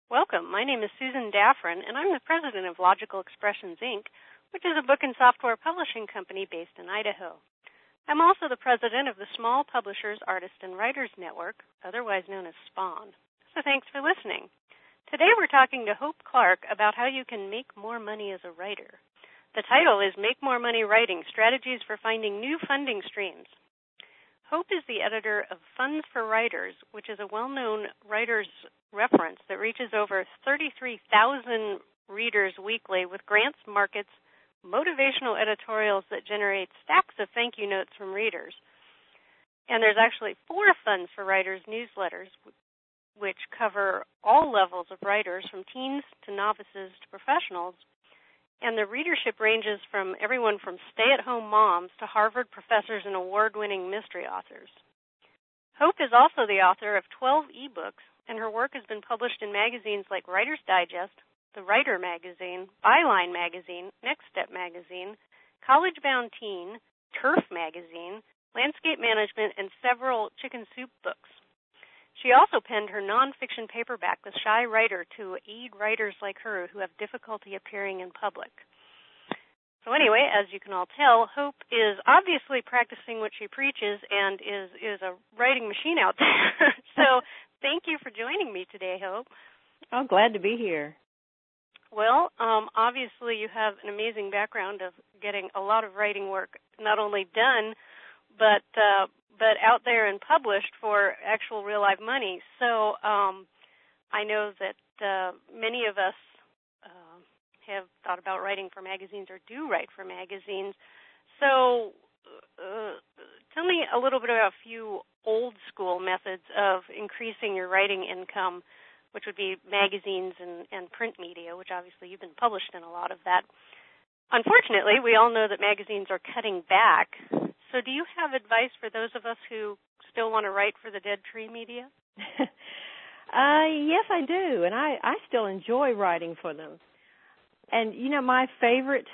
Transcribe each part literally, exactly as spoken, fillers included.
Welcome. My name is Susan Daffron, and I'm the president of Logical Expressions, Incorporated, which is a book and software publishing company based in Idaho. I'm also the president of the Small Publishers, Artists, and Writers Network, otherwise known as SPAWN. So thanks for listening. Today we're talking to Hope Clark about how you can make more money as a writer. The title is Make More Money Writing, Strategies for Finding New Funding Streams. Hope is the editor of Funds for Writers, which is a well-known writer's reference that reaches over thirty-three thousand readers weekly with grants, markets, motivational editorials that generate stacks of thank you notes from readers. And there's actually four Funds for Writers newsletters, which cover all levels of writers, from teens to novices to professionals. And the readership ranges from everyone from stay-at-home moms to Harvard professors and award-winning mystery authors. Hope is also the author of twelve ebooks, and her work has been published in magazines like Writer's Digest, The Writer Magazine, Byline Magazine, Next Step Magazine, College Bound Teen, Turf Magazine, Landscape Management, and several chicken soup books. She also penned her nonfiction paperback, The Shy Writer, to aid writers like her who have difficulty appearing in public. So anyway, as you can all tell, Hope is obviously practicing what she preaches and is, is a writing machine out there. So thank you for joining me today, Hope. I'm glad to be here. Well, um, obviously you have an amazing background of getting a lot of writing work not only done, but uh, but out there and published for actual real-life money. So um, I know that uh, many of us uh, have thought about writing for magazines or do write for magazines. So uh, tell me a little bit about a few old-school methods of increasing your writing income, which would be magazines and, and print media, which obviously you've been published in a lot of that. Unfortunately, we all know that magazines are cutting back. So do you have advice for those of us who still want to write for the dead tree media? uh, yes, I do, and I, I still enjoy writing for them. And, you know, my favorite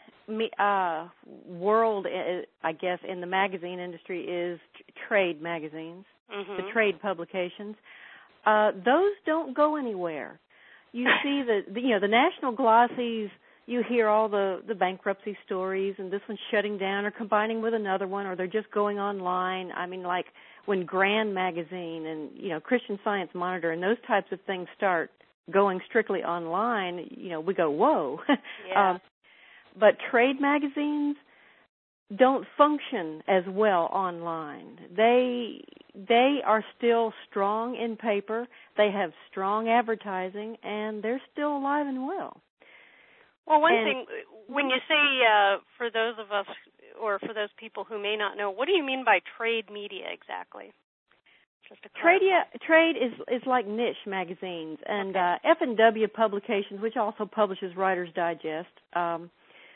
uh, world, I guess, in the magazine industry is trade magazines, mm-hmm. the trade publications. Uh, those don't go anywhere. You see the, the, you know, the national glossies. You hear all the, the bankruptcy stories, and this one's shutting down or combining with another one, or they're just going online. I mean, like when Grand Magazine and, you know, Christian Science Monitor and those types of things start going strictly online, you know, we go, whoa. Yeah. um, but trade magazines don't function as well online. They they are still strong in paper. They have strong advertising, and they're still alive and well. Well, one and, thing, when you say uh, for those of us or for those people who may not know, what do you mean by trade media exactly? Just to trade, yeah, trade is is like niche magazines, and okay. uh, F and W Publications, which also publishes Writer's Digest, um,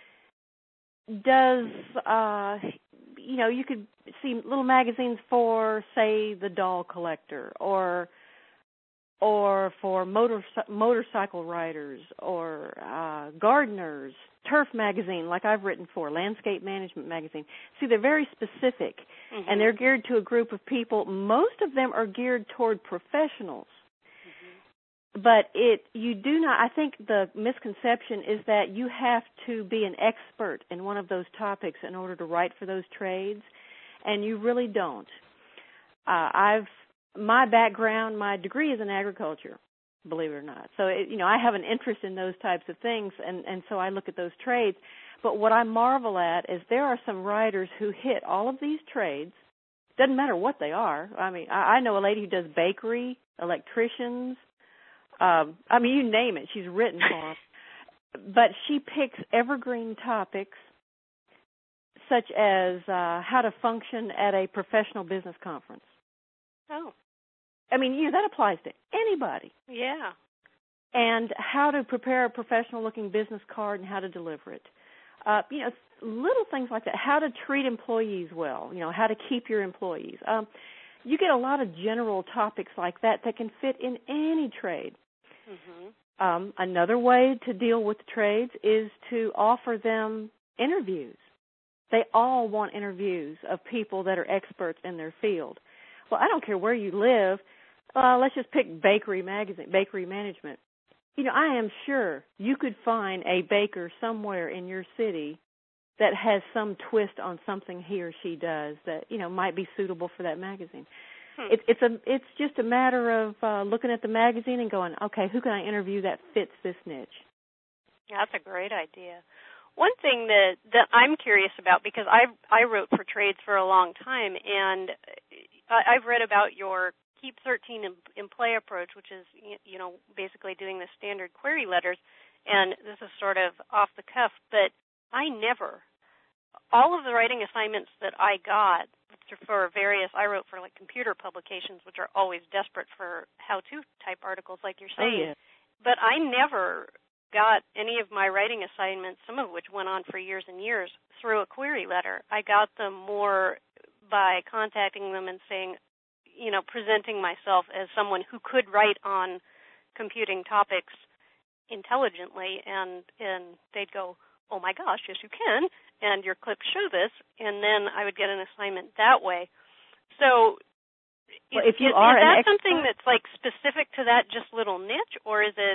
does, uh, you know, you could see little magazines for, say, the doll collector, or or for motor, motorcycle riders, or uh, gardeners, Turf Magazine, like I've written for, Landscape Management Magazine. See, they're very specific, mm-hmm. and they're geared to a group of people. Most of them are geared toward professionals. Mm-hmm. But it, you do not, I think the misconception is that you have to be an expert in one of those topics in order to write for those trades, and you really don't. Uh, I've My background, my degree is in agriculture, believe it or not. So, it, you know, I have an interest in those types of things, and, and so I look at those trades. But what I marvel at is there are some writers who hit all of these trades. Doesn't matter what they are. I mean, I, I know a lady who does bakery, electricians. Um, I mean, you name it. She's written for them. But she picks evergreen topics such as uh, how to function at a professional business conference. Oh. I mean, you know, that applies to anybody. Yeah. And how to prepare a professional-looking business card and how to deliver it. Uh, you know, little things like that. How to treat employees well. You know, how to keep your employees. Um, you get a lot of general topics like that that can fit in any trade. Mm-hmm. Um, another way to deal with trades is to offer them interviews. They all want interviews of people that are experts in their field. Well, I don't care where you live. Uh, let's just pick bakery magazine, bakery management. You know, I am sure you could find a baker somewhere in your city that has some twist on something he or she does that, you know, might be suitable for that magazine. Hmm. It, it's a, it's just a matter of uh, looking at the magazine and going, okay, who can I interview that fits this niche? Yeah, that's a great idea. One thing that, that I'm curious about, because I I wrote for trades for a long time, and I, I've read about your Keep thirteen in, in Play approach, which is, you know, basically doing the standard query letters, and this is sort of off the cuff, but I never, all of the writing assignments that I got for various, I wrote for like computer publications, which are always desperate for how-to type articles like you're saying, oh, yeah. but I never got any of my writing assignments, some of which went on for years and years, through a query letter. I got them more by contacting them and saying, you know, presenting myself as someone who could write on computing topics intelligently, and and they'd go, oh my gosh, yes you can, and your clips show this, and then I would get an assignment that way. So well, is, if you is, are is that an something expert, that's like specific to that just little niche, or is it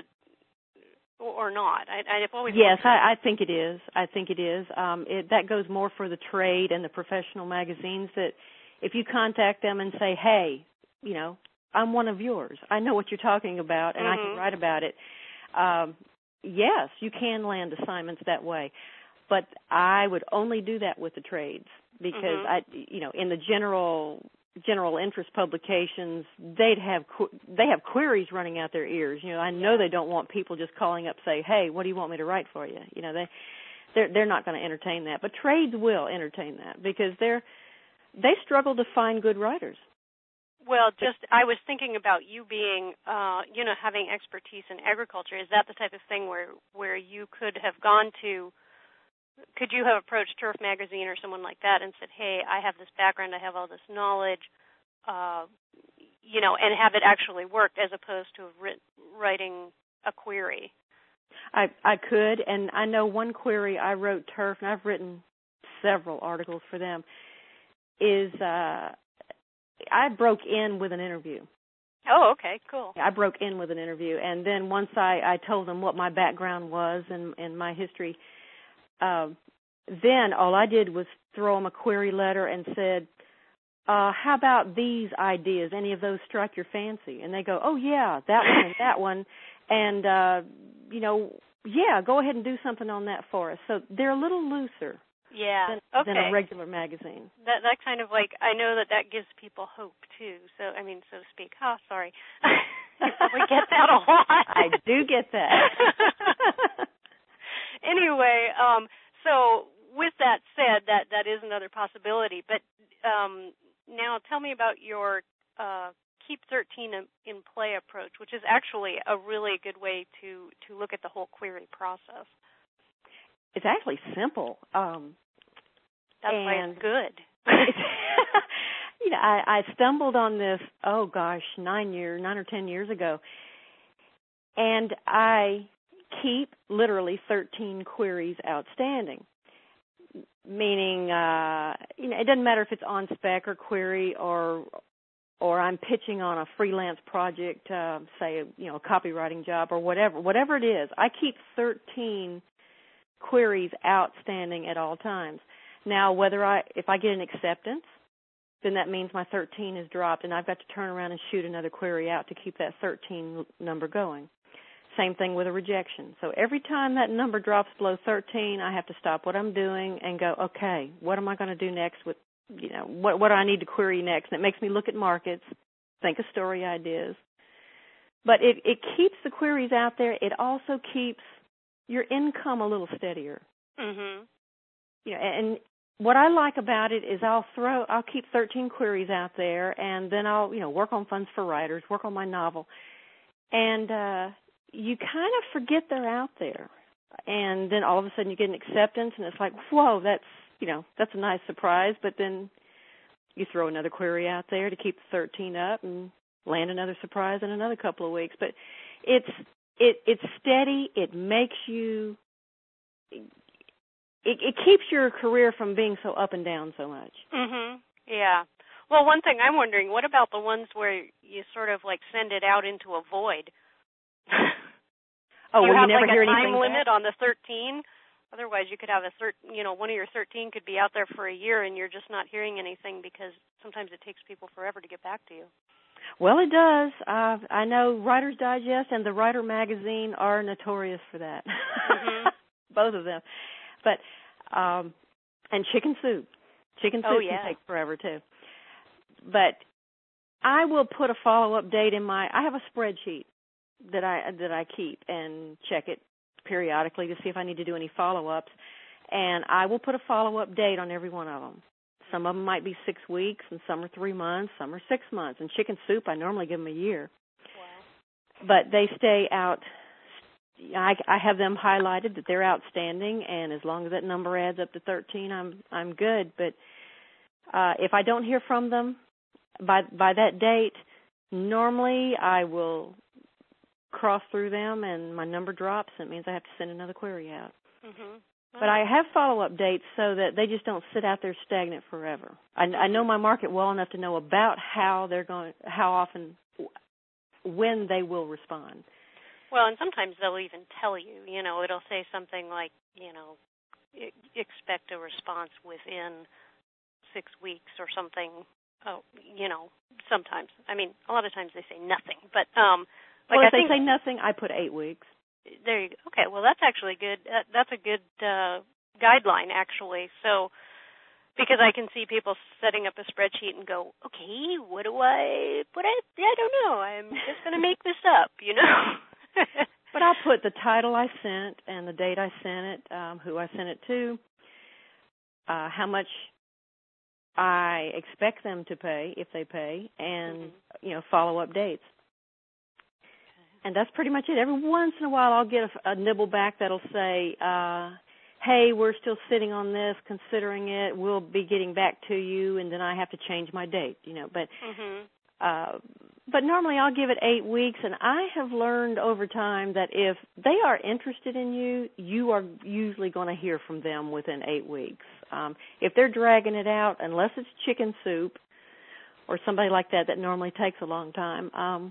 or not? I, I've always yes, I, I think it is. I think it is. Um, it, that goes more for the trade and the professional magazines, that if you contact them and say, hey, you know, I'm one of yours, I know what you're talking about, and mm-hmm. I can write about it, um, yes, you can land assignments that way. But I would only do that with the trades, because, mm-hmm. I, you know, in the general general interest publications, they'd have they have queries running out their ears. You know, I know they don't want people just calling up say, "Hey, what do you want me to write for you?" You know, they they're they're not going to entertain that. But trades will entertain that, because they're they struggle to find good writers. Well, just I was thinking about you being, uh, you know, having expertise in agriculture. Is that the type of thing where where you could have gone to? Could you have approached Turf Magazine or someone like that and said, hey, I have this background, I have all this knowledge, uh, you know, and have it actually worked, as opposed to writ- writing a query? I I could, and I know one query I wrote Turf, and I've written several articles for them, is uh, I broke in with an interview. Oh, okay, cool. I broke in with an interview, and then once I, I told them what my background was and, and my history, Uh, then all I did was throw them a query letter and said, uh, how about these ideas? Any of those strike your fancy? And they go, oh, yeah, that one and that one. And, uh, you know, yeah, go ahead and do something on that for us. So they're a little looser yeah. than, okay. than a regular magazine. That that kind of like, I know that that gives people hope, too. So, I mean, so to speak. Oh, sorry. You probably get that a lot. I do get that. Anyway, um, so with that said, that, that is another possibility. But um, now tell me about your uh, Keep thirteen in, in Play approach, which is actually a really good way to, to look at the whole query process. It's actually simple. Um, That's and why it's good. You know, I, I stumbled on this, oh gosh, nine years, nine or ten years ago, and I keep literally thirteen queries outstanding, meaning, uh, you know, it doesn't matter if it's on spec or query, or or I'm pitching on a freelance project, uh, say, you know, a copywriting job or whatever, whatever it is. I keep thirteen queries outstanding at all times. Now, whether I, if I get an acceptance, then that means my thirteen is dropped, and I've got to turn around and shoot another query out to keep that thirteen number going. Same thing with a rejection. So every time that number drops below thirteen, I have to stop what I'm doing and go, okay, what am I going to do next with, you know, what what do I need to query next? And it makes me look at markets, think of story ideas. But it, it keeps the queries out there. It also keeps your income a little steadier. Mm-hmm. You know, and what I like about it is I'll throw, I'll keep thirteen queries out there, and then I'll, you know, work on Funds for Writers, work on my novel, and uh, you kind of forget they're out there, and then all of a sudden you get an acceptance, and it's like, whoa, that's, you know, that's a nice surprise. But then you throw another query out there to keep the thirteen up, and land another surprise in another couple of weeks. But it's it it's steady. It makes you. It, it keeps your career from being so up and down so much. Mhm. Yeah. Well, one thing I'm wondering, what about the ones where you sort of like send it out into a void? Oh, you well, have you never like hear a time anything limit back? on the thirteen. Otherwise, you could have a thir- you know, one of your thirteen could be out there for a year, and you're just not hearing anything because sometimes it takes people forever to get back to you. Well, it does. Uh, I know Writer's Digest and the Writer magazine are notorious for that. Mm-hmm. Both of them. But um, and Chicken Soup. Chicken Soup oh, yeah. can take forever too. But I will put a follow-up date in my. I have a spreadsheet that I that I keep and check it periodically to see if I need to do any follow-ups, and I will put a follow-up date on every one of them. Some of them might be six weeks, and some are three months, some are six months. And Chicken Soup, I normally give them a year. Wow. But they stay out. I, I have them highlighted that they're outstanding, and as long as that number adds up to thirteen, I'm I'm good. But uh, if I don't hear from them by by that date, normally I will cross through them, and my number drops. It means I have to send another query out. Mm-hmm. But I have follow-up dates so that they just don't sit out there stagnant forever. I, I know my market well enough to know about how they're going, how often, when they will respond. Well, and sometimes they'll even tell you. You know, it'll say something like, you know, expect a response within six weeks or something. Oh, you know, sometimes. I mean, a lot of times they say nothing, but um. Like well, if I think, they say nothing, I put eight weeks. There you go. Okay, well, that's actually good. That, that's a good uh, guideline, actually. So, because I can see people setting up a spreadsheet and go, okay, what do I put it? I don't know. I'm just going to make this up, you know. But I'll put the title I sent and the date I sent it, um, who I sent it to, uh, how much I expect them to pay, if they pay, and, mm-hmm. you know, follow-up dates. And that's pretty much it. Every once in a while I'll get a, a nibble back that'll say, uh, hey, we're still sitting on this, considering it. We'll be getting back to you, and then I have to change my date, you know. But mm-hmm. uh, but normally I'll give it eight weeks, and I have learned over time that if they are interested in you, you are usually going to hear from them within eight weeks. Um, if they're dragging it out, unless it's Chicken Soup or somebody like that that normally takes a long time, um,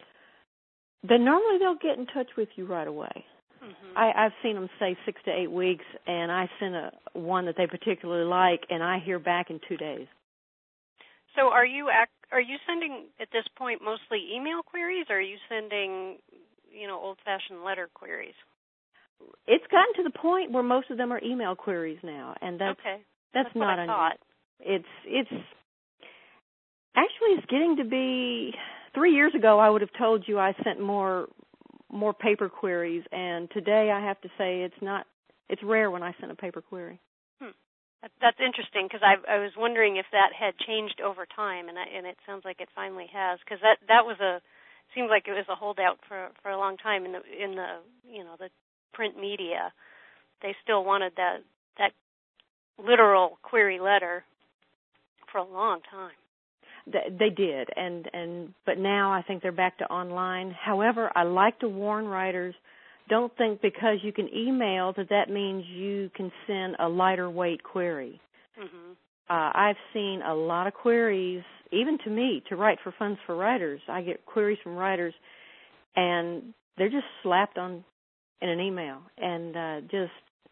then normally they'll get in touch with you right away. Mm-hmm. I, I've seen them say six to eight weeks, and I send a one that they particularly like, and I hear back in two days. So are you act, are you sending at this point mostly email queries, or are you sending, you know, old-fashioned letter queries? It's gotten to the point where most of them are email queries now, and that's okay. that's, that's not what I thought. It's it's actually it's getting to be. Three years ago, I would have told you I sent more more paper queries, and today I have to say it's not. It's rare when I send a paper query. Hmm. That, that's interesting because I, I was wondering if that had changed over time, and I, and it sounds like it finally has. Because that that was a seemed like it was a holdout for for a long time in the in the you know the print media. They still wanted that that literal query letter for a long time. They did, and, and but now I think they're back to online. However, I like to warn writers, don't think because you can email that that means you can send a lighter weight query. Mm-hmm. Uh, I've seen a lot of queries, even to me, to write for Funds for Writers. I get queries from writers, and they're just slapped on in an email, and uh, just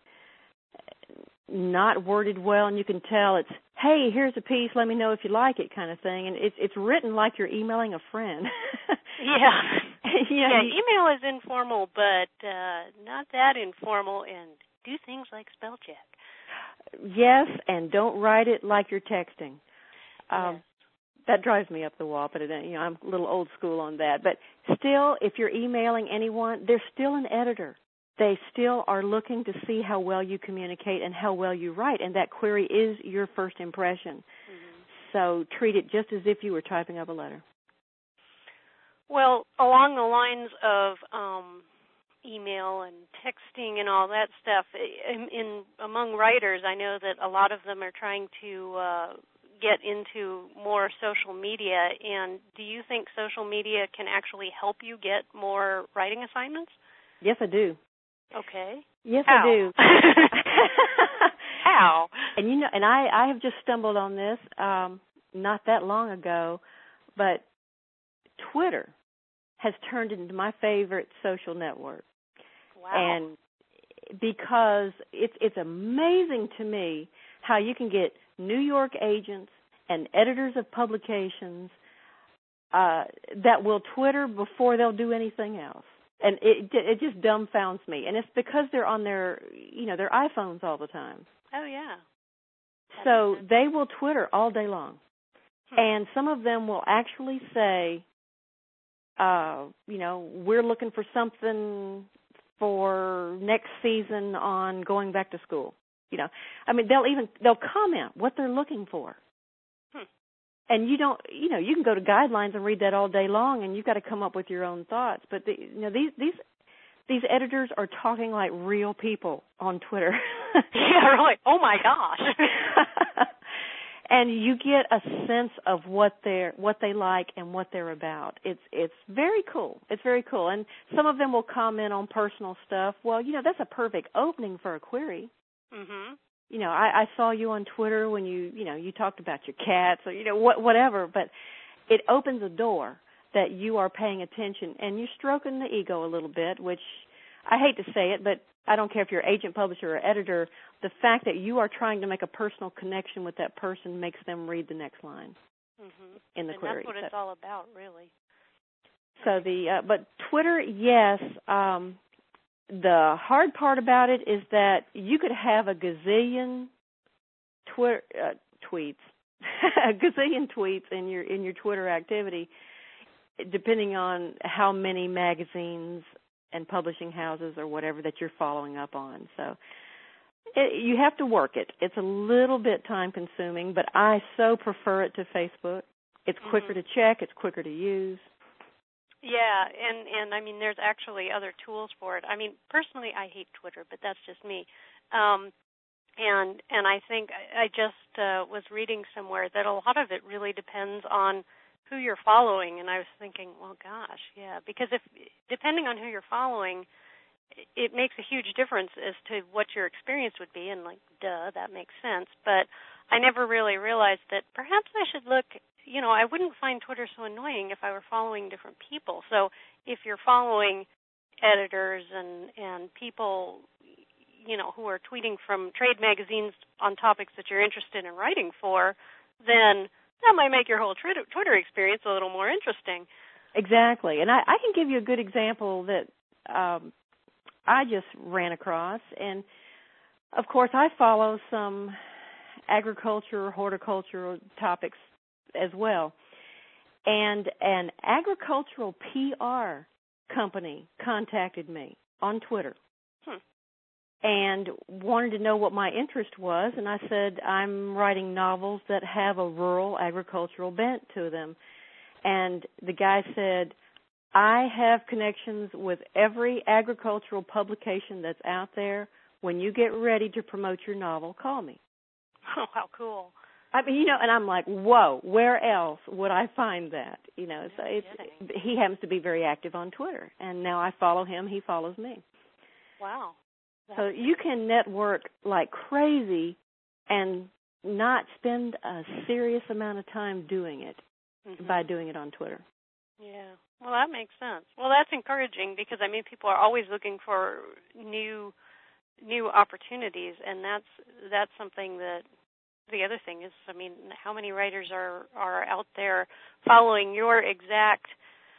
not worded well, and you can tell it's, hey, here's a piece, let me know if you like it kind of thing. And it's it's written like you're emailing a friend. yeah. yeah. Yeah, you, email is informal, but uh, not that informal, and do things like spell check. Yes, and don't write it like you're texting. Um, yes. That drives me up the wall, but it, you know, I'm a little old school on that. But still, if you're emailing anyone, there's still an editor. They still are looking to see how well you communicate and how well you write, and that query is your first impression. Mm-hmm. So treat it just as if you were typing up a letter. Well, along the lines of um, email and texting and all that stuff, in, in among writers, I know that a lot of them are trying to uh, get into more social media. And do you think social media can actually help you get more writing assignments? Yes, I do. Okay. Yes, How? I do. How? And you know, and I, I have just stumbled on this. Um, not that long ago, but Twitter has turned into my favorite social network. Wow. And because it's it's amazing to me how you can get New York agents and editors of publications uh, that will Twitter before they'll do anything else. And it it just dumbfounds me. And it's because they're on their, you know, their iPhones all the time. Oh, yeah. That So they will Twitter all day long. Hmm. And some of them will actually say, uh, you know, we're looking for something for next season on going back to school. You know, I mean, they'll even, they'll comment what they're looking for. Hmm. And you don't, you know, you can go to guidelines and read that all day long, and you've got to come up with your own thoughts. But, the, you know, these, these, these editors are talking like real people on Twitter. Yeah, really. Oh, my gosh. And you get a sense of what they're what they like and what they're about. It's it's very cool. It's very cool. And some of them will comment on personal stuff. Well, you know, that's a perfect opening for a query. Mhm. You know, I, I saw you on Twitter when you you know you talked about your cats or you know what whatever. But it opens a door that you are paying attention and you're stroking the ego a little bit, which I hate to say it, but I don't care if you're agent, publisher, or editor, the fact that you are trying to make a personal connection with that person makes them read the next line Mhm. in the and query. That's what it's all about, really. So the uh, but Twitter, yes. Um, the hard part about it is that you could have a gazillion Twitter uh, tweets, a gazillion tweets in your in your Twitter activity, depending on how many magazines and publishing houses or whatever that you're following up on. So it, you have to work it. It's a little bit time consuming, but I so prefer it to Facebook. It's quicker Mm-hmm. to check. It's quicker to use. Yeah, and, and I mean, there's actually other tools for it. I mean, personally, I hate Twitter, but that's just me. Um, and and I think I, I just uh, was reading somewhere that a lot of it really depends on who you're following, and I was thinking, well, gosh, yeah, because if depending on who you're following, it makes a huge difference as to what your experience would be, and like, duh, that makes sense. But I never really realized that perhaps I should look, you know, I wouldn't find Twitter so annoying if I were following different people. So if you're following editors and, and people, you know, who are tweeting from trade magazines on topics that you're interested in writing for, then that might make your whole Twitter experience a little more interesting. Exactly. And I, I can give you a good example that um, I just ran across. And, of course, I follow some agriculture, horticultural topics as well. And an agricultural P R company contacted me on Twitter. Hmm. And wanted to know what my interest was, and I said, I'm writing novels that have a rural agricultural bent to them. And the guy said, I have connections with every agricultural publication that's out there. When you get ready to promote your novel, call me. Oh, how cool. I mean, you know, and I'm like, whoa, where else would I find that? You know, so it's, he happens to be very active on Twitter, and now I follow him, he follows me. Wow. So you can network like crazy and not spend a serious amount of time doing it mm-hmm. by doing it on Twitter. Yeah. Well, that makes sense. Well, that's encouraging because, I mean, people are always looking for new new opportunities, and that's that's something that the other thing is, I mean, how many writers are, are out there following your exact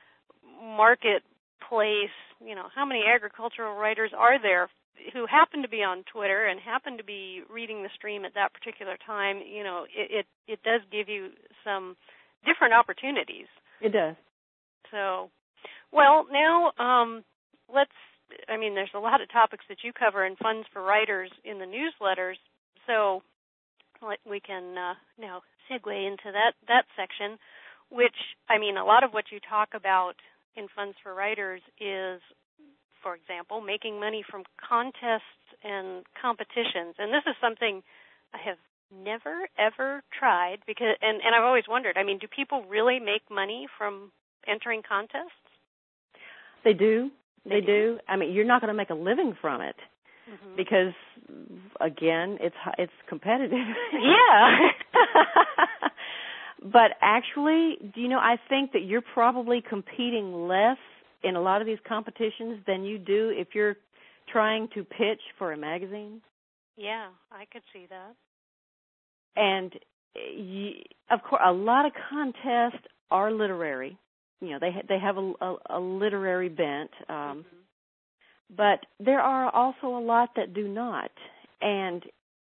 marketplace? You know, how many agricultural writers are there who happen to be on Twitter and happen to be reading the stream at that particular time? You know, it, it, it does give you some different opportunities. It does. So, well, now um, let's, I mean, there's a lot of topics that you cover in Funds for Writers in the newsletters, so we can uh, now segue into that, that section, which, I mean, a lot of what you talk about in Funds for Writers is, for example, making money from contests and competitions. And this is something I have never, ever tried, because, and, and I've always wondered, I mean, do people really make money from entering contests? They do. They, they do. do. I mean, you're not going to make a living from it mm-hmm. because, again, it's it's competitive. Yeah. But actually, do you know, I think that you're probably competing less in a lot of these competitions than you do if you're trying to pitch for a magazine. Yeah, I could see that. And, you, of course, a lot of contests are literary. You know, they ha- they have a, a, a literary bent. Um, mm-hmm. But there are also a lot that do not. And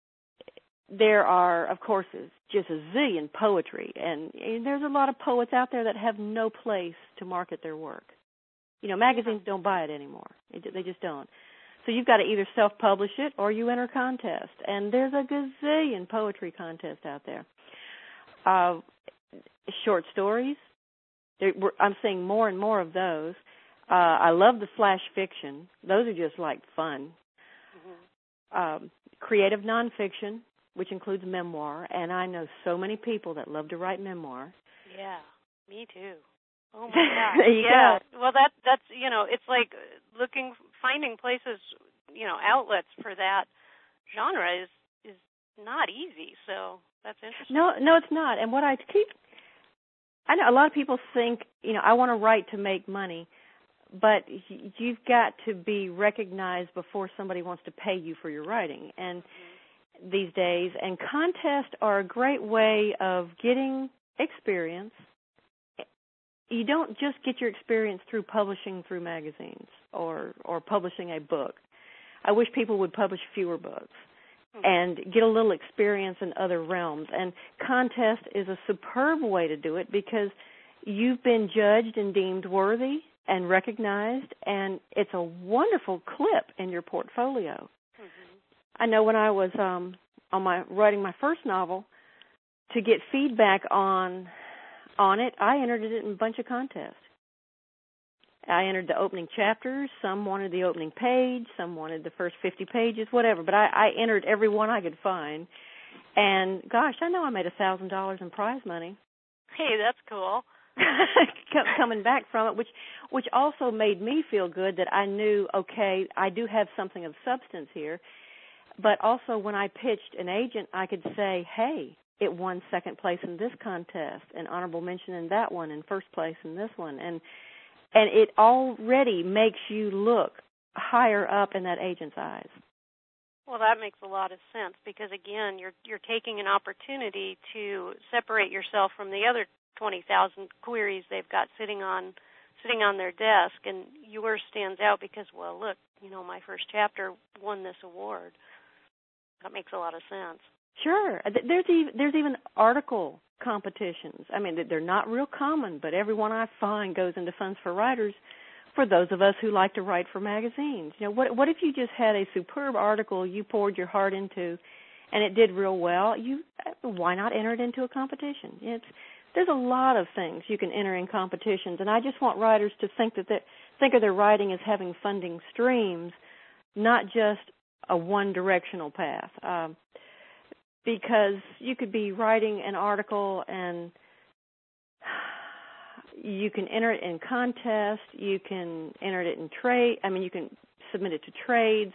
there are, of course, just a zillion poetry. And, and there's a lot of poets out there that have no place to market their work. You know, magazines don't buy it anymore. They just don't. So you've got to either self-publish it or you enter a contest. And there's a gazillion poetry contests out there. Uh, short stories, I'm seeing more and more of those. Uh, I love the flash fiction. Those are just like fun. Mm-hmm. Um, creative nonfiction, which includes memoir, and I know so many people that love to write memoir. Yeah, me too. Oh my God! Yeah. Go. Well, that that's you know, it's like looking, finding places, you know, outlets for that genre is is not easy. So that's interesting. No, no, it's not. And what I keep, I know a lot of people think, you know, I want to write to make money, but you've got to be recognized before somebody wants to pay you for your writing. And mm-hmm. these days, and contests are a great way of getting experience. You don't just get your experience through publishing through magazines or, or publishing a book. I wish people would publish fewer books mm-hmm. and get a little experience in other realms. And contest is a superb way to do it because you've been judged and deemed worthy and recognized, and it's a wonderful clip in your portfolio. Mm-hmm. I know when I was um, on my writing my first novel, to get feedback on on it, I entered it in a bunch of contests. I entered the opening chapters. Some wanted the opening page. Some wanted the first fifty pages, whatever. But I, I entered every one I could find. And, gosh, I know I made one thousand dollars in prize money. Hey, that's cool. Coming back from it, which which also made me feel good that I knew, okay, I do have something of substance here. But also when I pitched an agent, I could say, hey, it won second place in this contest, and honorable mention in that one, and first place in this one. And and it already makes you look higher up in that agent's eyes. Well, that makes a lot of sense because, again, you're you're taking an opportunity to separate yourself from the other twenty thousand queries they've got sitting on sitting on their desk, and yours stands out because, well, look, you know, my first chapter won this award. That makes a lot of sense. Sure. There's even, there's even article competitions. I mean, they're not real common, but every one I find goes into Funds for Writers for those of us who like to write for magazines. You know, what what if you just had a superb article you poured your heart into and it did real well? You why not enter it into a competition? It's there's a lot of things you can enter in competitions, and I just want writers to think that they, think of their writing as having funding streams, not just a one-directional path. Um, because you could be writing an article and you can enter it in contests, you can enter it in trade, I mean, you can submit it to trades.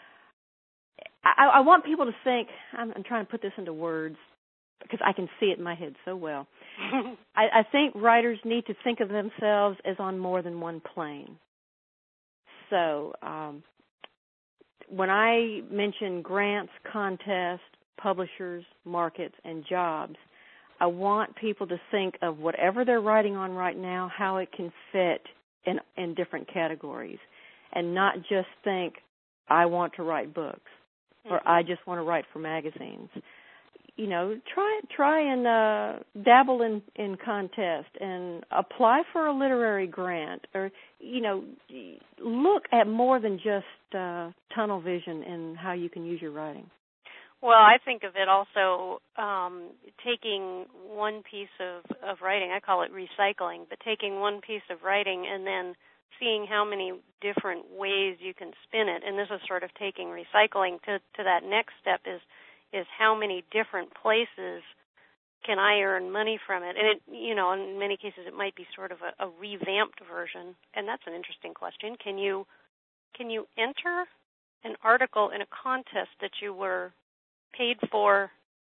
I, I want people to think, I'm, I'm trying to put this into words because I can see it in my head so well. I, I think writers need to think of themselves as on more than one plane. So um, when I mention grants, contests, publishers, markets, and jobs, I want people to think of whatever they're writing on right now, how it can fit in, in different categories, and not just think, I want to write books, mm-hmm. or I just want to write for magazines. You know, try try and uh, dabble in, in contest and apply for a literary grant, or, you know, look at more than just uh, tunnel vision in how you can use your writing. Well, I think of it also um, taking one piece of, of writing, I call it recycling, but taking one piece of writing and then seeing how many different ways you can spin it. And this is sort of taking recycling to, to that next step is is how many different places can I earn money from it. And, it, you know, in many cases it might be sort of a, a revamped version, and that's an interesting question. Can you can you enter an article in a contest that you were paid for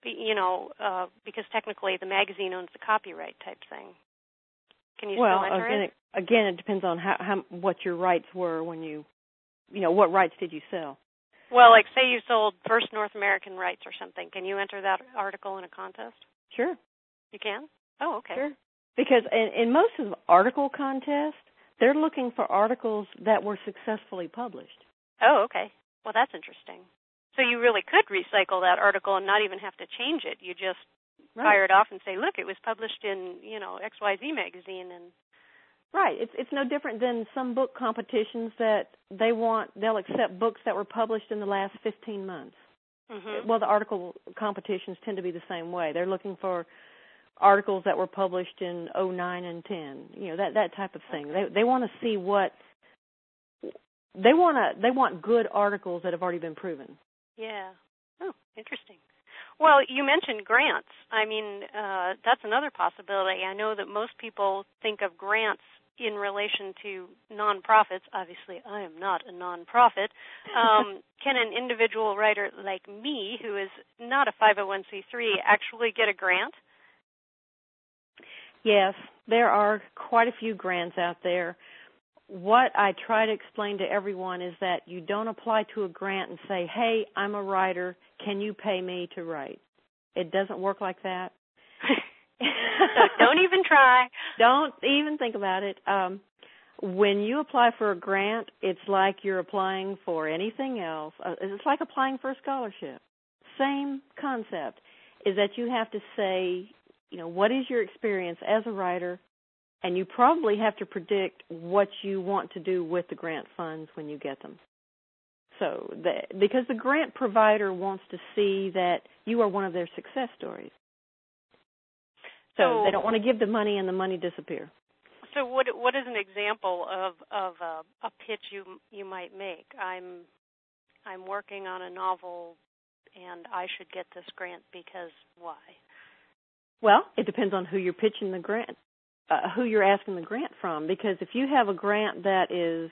you know, uh, because technically the magazine owns the copyright type thing. Can you well, still enter again, it? it? Again, it depends on how, how what your rights were when you, you know, what rights did you sell? Well, like say you sold First North American rights or something. Can you enter that article in a contest? Sure. You can? Oh, okay. Sure. Because in, in most of the article contests, they're looking for articles that were successfully published. Oh, okay. Well, that's interesting. So you really could recycle that article and not even have to change it. You just right. fire it off and say, look, it was published in, you know, X Y Z magazine. And right. It's it's no different than some book competitions that they want, they'll accept books that were published in the last fifteen months. Mm-hmm. Well, the article competitions tend to be the same way. They're looking for articles that were published in oh nine and ten, you know, that that type of thing. Okay. They they want to see what they want to they want good articles that have already been proven. Yeah. Oh, interesting. Well, you mentioned grants. I mean, uh, that's another possibility. I know that most people think of grants in relation to nonprofits. Obviously, I am not a nonprofit. Um, can an individual writer like me, who is not a five oh one c three, actually get a grant? Yes, there are quite a few grants out there. What I try to explain to everyone is that you don't apply to a grant and say, hey, I'm a writer, can you pay me to write? It doesn't work like that. So don't even try. Don't even think about it. Um, when you apply for a grant, it's like you're applying for anything else. Uh, it's like applying for a scholarship. Same concept is that you have to say, you know, what is your experience as a writer, and you probably have to predict what you want to do with the grant funds when you get them. So, the, because the grant provider wants to see that you are one of their success stories. So, so they don't want to give the money and the money disappear. So what what is an example of, of a, a pitch you you might make? I'm I'm working on a novel and I should get this grant because why? Well, it depends on who you're pitching the grant, uh, who you're asking the grant from. Because if you have a grant that is,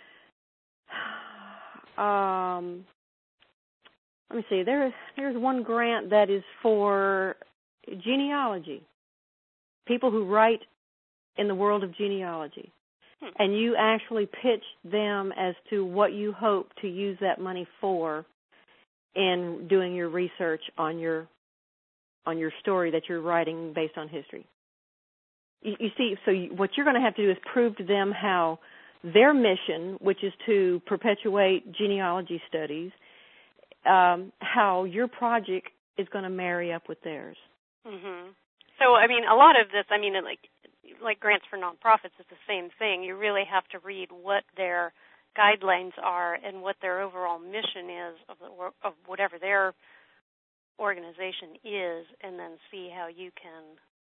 um, let me see, there is there's one grant that is for genealogy, people who write in the world of genealogy, hmm. and you actually pitch them as to what you hope to use that money for in doing your research on your on your story that you're writing based on history. You, you see, so you, what you're going to have to do is prove to them how their mission, which is to perpetuate genealogy studies, um, how your project is going to marry up with theirs. Mm-hmm. So, I mean, a lot of this, I mean, like like grants for nonprofits is the same thing. You really have to read what their guidelines are and what their overall mission is of, the, of whatever their organization is, and then see how you can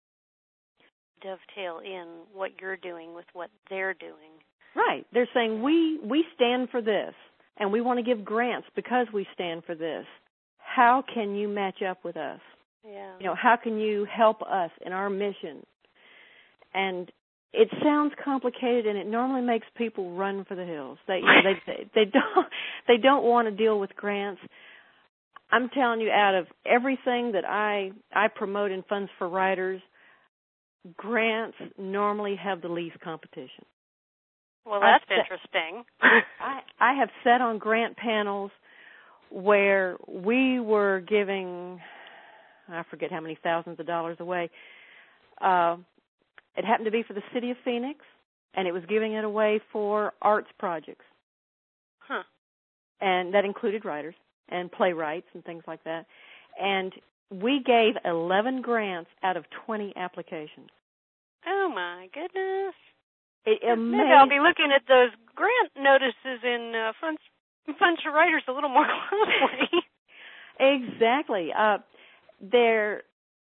dovetail in what you're doing with what they're doing. Right. They're saying, we, we stand for this, and we want to give grants because we stand for this. How can you match up with us? Yeah. You know, how can you help us in our mission? And it sounds complicated, and it normally makes people run for the hills. They, you know, they, they don't, they don't want to deal with grants. I'm telling you, out of everything that I I promote in Funds for Writers, grants normally have the least competition. Well, that's I've interesting. I, I have sat on grant panels where we were giving, I forget how many thousands of dollars away. Uh, it happened to be for the city of Phoenix, and it was giving it away for arts projects. Huh. And that included writers and playwrights and things like that. And we gave eleven grants out of twenty applications. Oh, my goodness. It Maybe I'll be looking at those grant notices in uh, Funds, Funds for Writers a little more closely. Exactly. Uh, they're,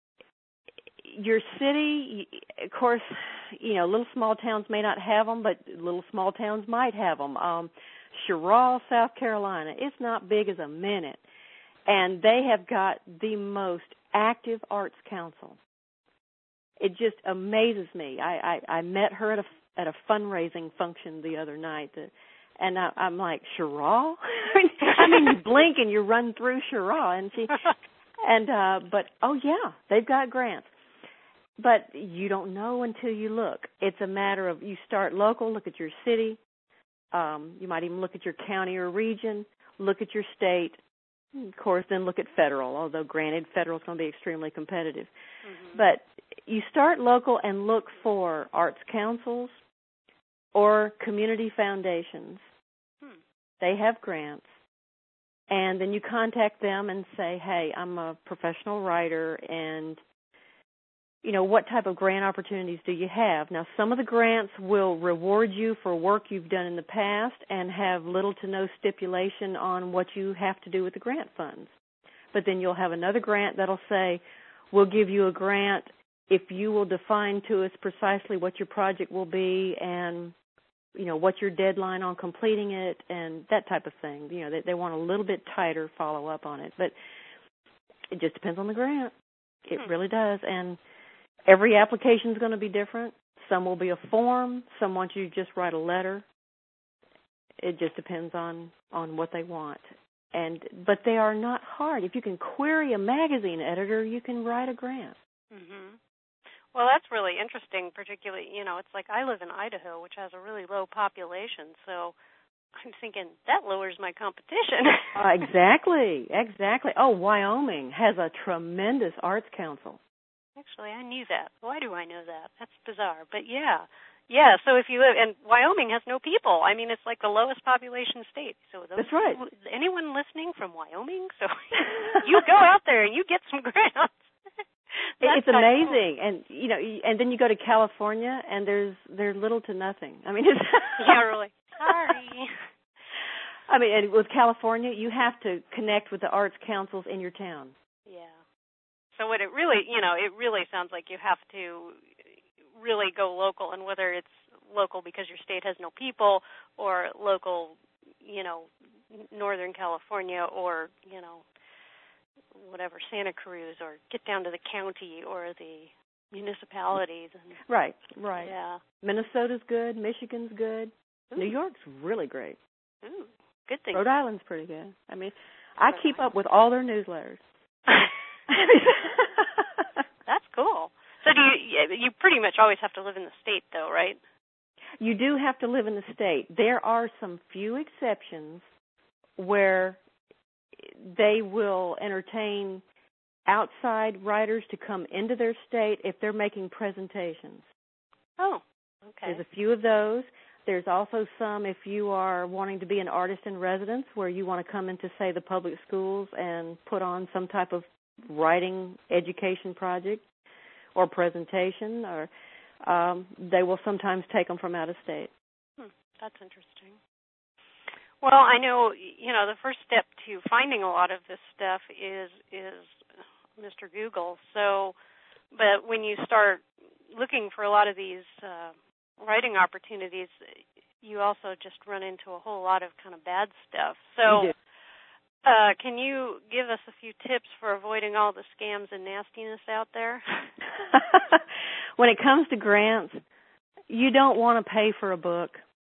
your city, of course, you know, little small towns may not have them, but little small towns might have them. Um, Cheraw, South Carolina, it's not big as a minute, and they have got the most active arts council. It just amazes me. I, I, I met her at a at a fundraising function the other night, that, and I, I'm like, Cheraw? I mean, you blink and you run through Cheraw, and she And uh, but oh yeah, they've got grants. But you don't know until you look. It's a matter of you start local, look at your city. Um, you might even look at your county or region, look at your state, of course, then look at federal, although granted, federal is going to be extremely competitive. Mm-hmm. But you start local and look for arts councils or community foundations. Hmm. They have grants. And then you contact them and say, hey, I'm a professional writer, and you know, what type of grant opportunities do you have? Now, some of the grants will reward you for work you've done in the past and have little to no stipulation on what you have to do with the grant funds. But then you'll have another grant that'll say, we'll give you a grant if you will define to us precisely what your project will be and, you know, what's your deadline on completing it and that type of thing. You know, they, they want a little bit tighter follow-up on it. But it just depends on the grant. It hmm. really does. And every application is going to be different. Some will be a form. Some want you to just write a letter. It just depends on, on what they want. And but they are not hard. If you can query a magazine editor, you can write a grant. Mm-hmm. Well, that's really interesting, particularly, you know, it's like I live in Idaho, which has a really low population, so I'm thinking that lowers my competition. uh, exactly, exactly. Oh, Wyoming has a tremendous arts council. Actually, I knew that. Why do I know that? That's bizarre. But, yeah. Yeah, so if you live, and Wyoming has no people. I mean, it's like the lowest population state. So those, that's right. Anyone listening from Wyoming? So you go out there and you get some grants. It's amazing. Cool. And, you know, and then you go to California, and there's there's little to nothing. I mean, it's... yeah, really. Sorry. I mean, and with California, you have to connect with the arts councils in your town. Yeah. So what it really, you know, it really sounds like you have to really go local, and whether it's local because your state has no people or local, you know, Northern California or, you know, whatever, Santa Cruz, or get down to the county or the municipalities. And, right, right. Yeah. Minnesota's good. Michigan's good. Ooh. New York's really great. Ooh, good thing. Rhode Island's pretty good. I mean, I Rhode keep Island. up with all their newsletters. That's cool. So do you, you pretty much always have to live in the state, though, right? You do have to live in the state. There are some few exceptions where they will entertain outside writers to come into their state if they're making presentations. Oh, okay. There's a few of those. There's also some if you are wanting to be an artist in residence where you want to come into, say, the public schools and put on some type of writing education project or presentation, or um, they will sometimes take them from out of state. Hmm, that's interesting. Well, I know, you know, the first step to finding a lot of this stuff is is Mister Google. So, but when you start looking for a lot of these uh, writing opportunities, you also just run into a whole lot of kind of bad stuff. So, uh, can you give us a few tips for avoiding all the scams and nastiness out there? When it comes to grants, you don't want to pay for a book.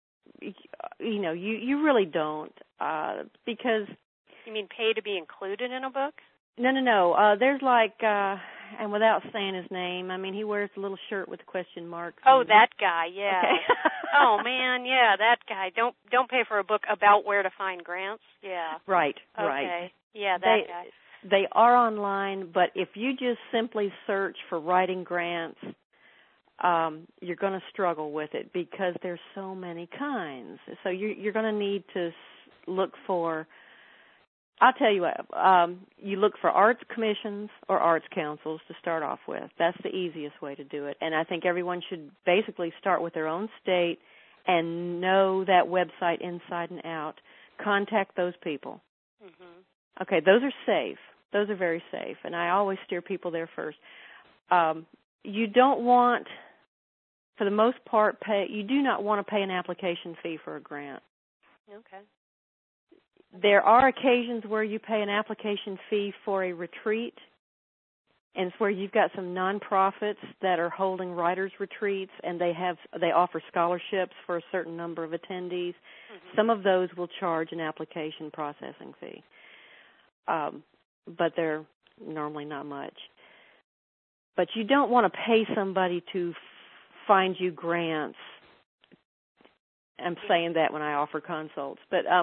You know, you, you really don't, uh, because... You mean pay to be included in a book? No, no, no. Uh, there's like, uh, and without saying his name, I mean, he wears a little shirt with question marks. Oh, that guy, yeah. Okay. Oh, man, yeah, that guy. Don't don't pay for a book about where to find grants. Yeah. Right, okay. right. Yeah, that they, guy. They are online, but if you just simply search for writing grants, um, you're going to struggle with it because there's so many kinds. So you're, you're going to need to look for, I'll tell you what, um, you look for arts commissions or arts councils to start off with. That's the easiest way to do it. And I think everyone should basically start with their own state and know that website inside and out. Contact those people. Mm-hmm. Okay, those are safe. Those are very safe. And I always steer people there first. Um, you don't want... For the most part, pay, you do not want to pay an application fee for a grant. Okay. There are occasions where you pay an application fee for a retreat, and it's where you've got some nonprofits that are holding writers' retreats, and they have they offer scholarships for a certain number of attendees. Mm-hmm. Some of those will charge an application processing fee, um, but they're normally not much. But you don't want to pay somebody to f- find you grants. I'm saying that when I offer consults, but um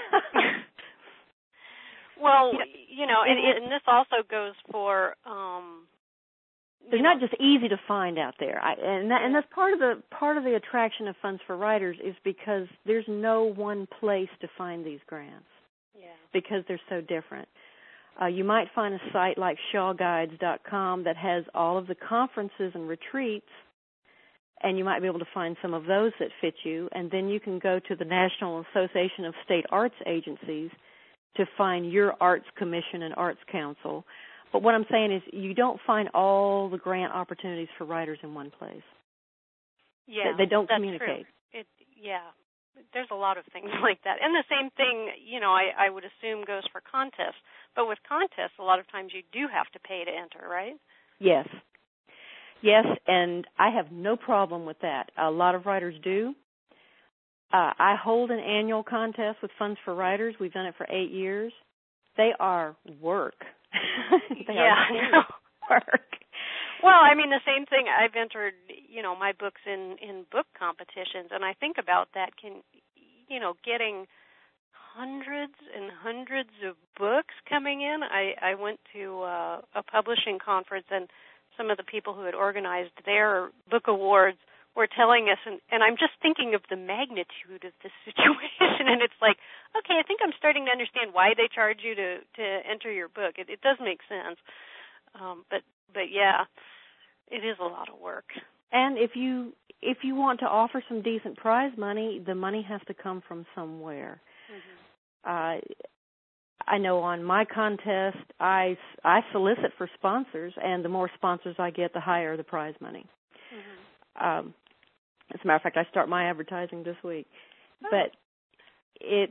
well, you know, and, and this also goes for um they're know, not just easy to find out there. I, and that, and that's part of the part of the attraction of Funds for Writers is because there's no one place to find these grants. Yeah. Because they're so different. Uh, you might find a site like shaw guides dot com that has all of the conferences and retreats, and you might be able to find some of those that fit you, and then you can go to the National Association of State Arts Agencies to find your arts commission and arts council. But what I'm saying is you don't find all the grant opportunities for writers in one place. Yeah, They, they don't that's communicate. True. It, yeah, there's a lot of things like that. And the same thing, you know, I, I would assume goes for contests. But with contests, a lot of times you do have to pay to enter, right? Yes. Yes, and I have no problem with that. A lot of writers do. Uh, I hold an annual contest with Funds for Writers. We've done it for eight years. They are work. they yeah, are work. Well, I mean, the same thing. I've entered, you know, my books in, in book competitions, and I think about that. Can, you know, getting hundreds and hundreds of books coming in. I, I went to uh, a publishing conference, and some of the people who had organized their book awards were telling us, and, and I'm just thinking of the magnitude of this situation, and it's like, okay, I think I'm starting to understand why they charge you to, to enter your book. It, it does make sense. Um, but, but, yeah, it is a lot of work. And if you if you want to offer some decent prize money, the money has to come from somewhere. Mm-hmm. Uh, I know on my contest, I, I solicit for sponsors, and the more sponsors I get, the higher the prize money. Mm-hmm. Um, as a matter of fact, I start my advertising this week. Oh. But it's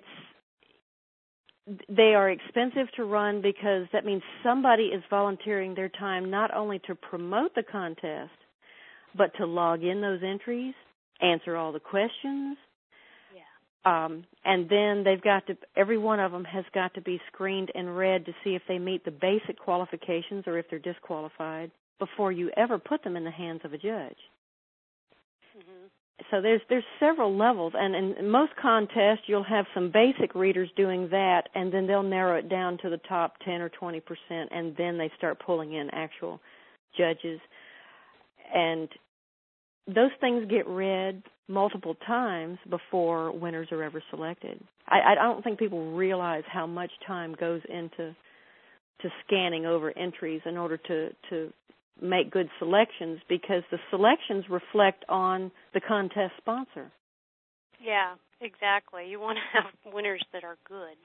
they are expensive to run because that means somebody is volunteering their time not only to promote the contest, but to log in those entries, answer all the questions. Um, and then they've got to, every one of them has got to be screened and read to see if they meet the basic qualifications or if they're disqualified before you ever put them in the hands of a judge. Mm-hmm. So there's there's several levels, and in most contests you'll have some basic readers doing that, and then they'll narrow it down to the top ten or twenty percent, and then they start pulling in actual judges. And those things get read multiple times before winners are ever selected. I, I don't think people realize how much time goes into to scanning over entries in order to, to make good selections, because the selections reflect on the contest sponsor. Yeah, exactly. You want to have winners that are good.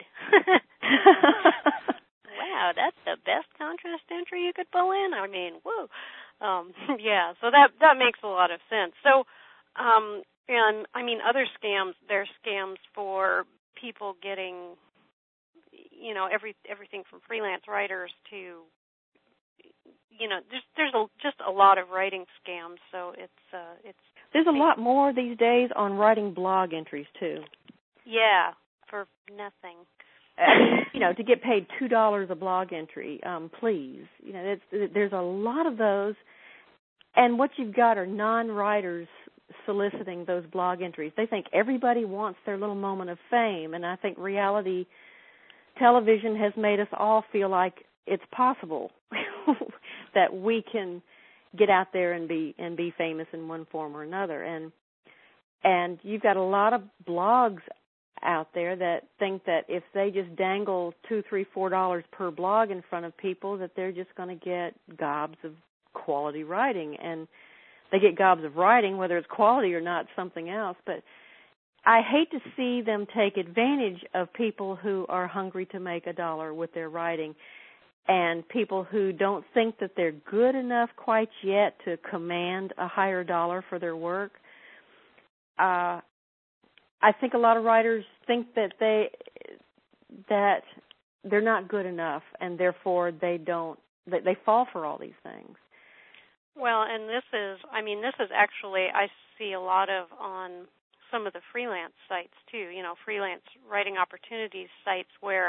Wow, that's the best contest entry you could pull in? I mean, whoa. Um, yeah, so that that makes a lot of sense. So, um, and I mean, other scams, there's scams for people getting, you know, every everything from freelance writers to, you know, there's there's a, just a lot of writing scams. So it's uh, it's there's a lot more these days on writing blog entries too. Yeah, for nothing. You know, to get paid two dollars a blog entry, um, please. You know, it's, there's a lot of those, and what you've got are non-writers soliciting those blog entries. They think everybody wants their little moment of fame, and I think reality television has made us all feel like it's possible that we can get out there and be and be famous in one form or another. And and you've got a lot of blogs out there that think that if they just dangle two, three, four dollars per blog in front of people, that they're just going to get gobs of quality writing, and they get gobs of writing, whether it's quality or not, something else. But I hate to see them take advantage of people who are hungry to make a dollar with their writing, and people who don't think that they're good enough quite yet to command a higher dollar for their work. Uh, I think a lot of writers think that they that they're not good enough, and therefore they don't they, they fall for all these things. Well, and this is, I mean, this is actually, I see a lot of on some of the freelance sites too. You know, freelance writing opportunities sites where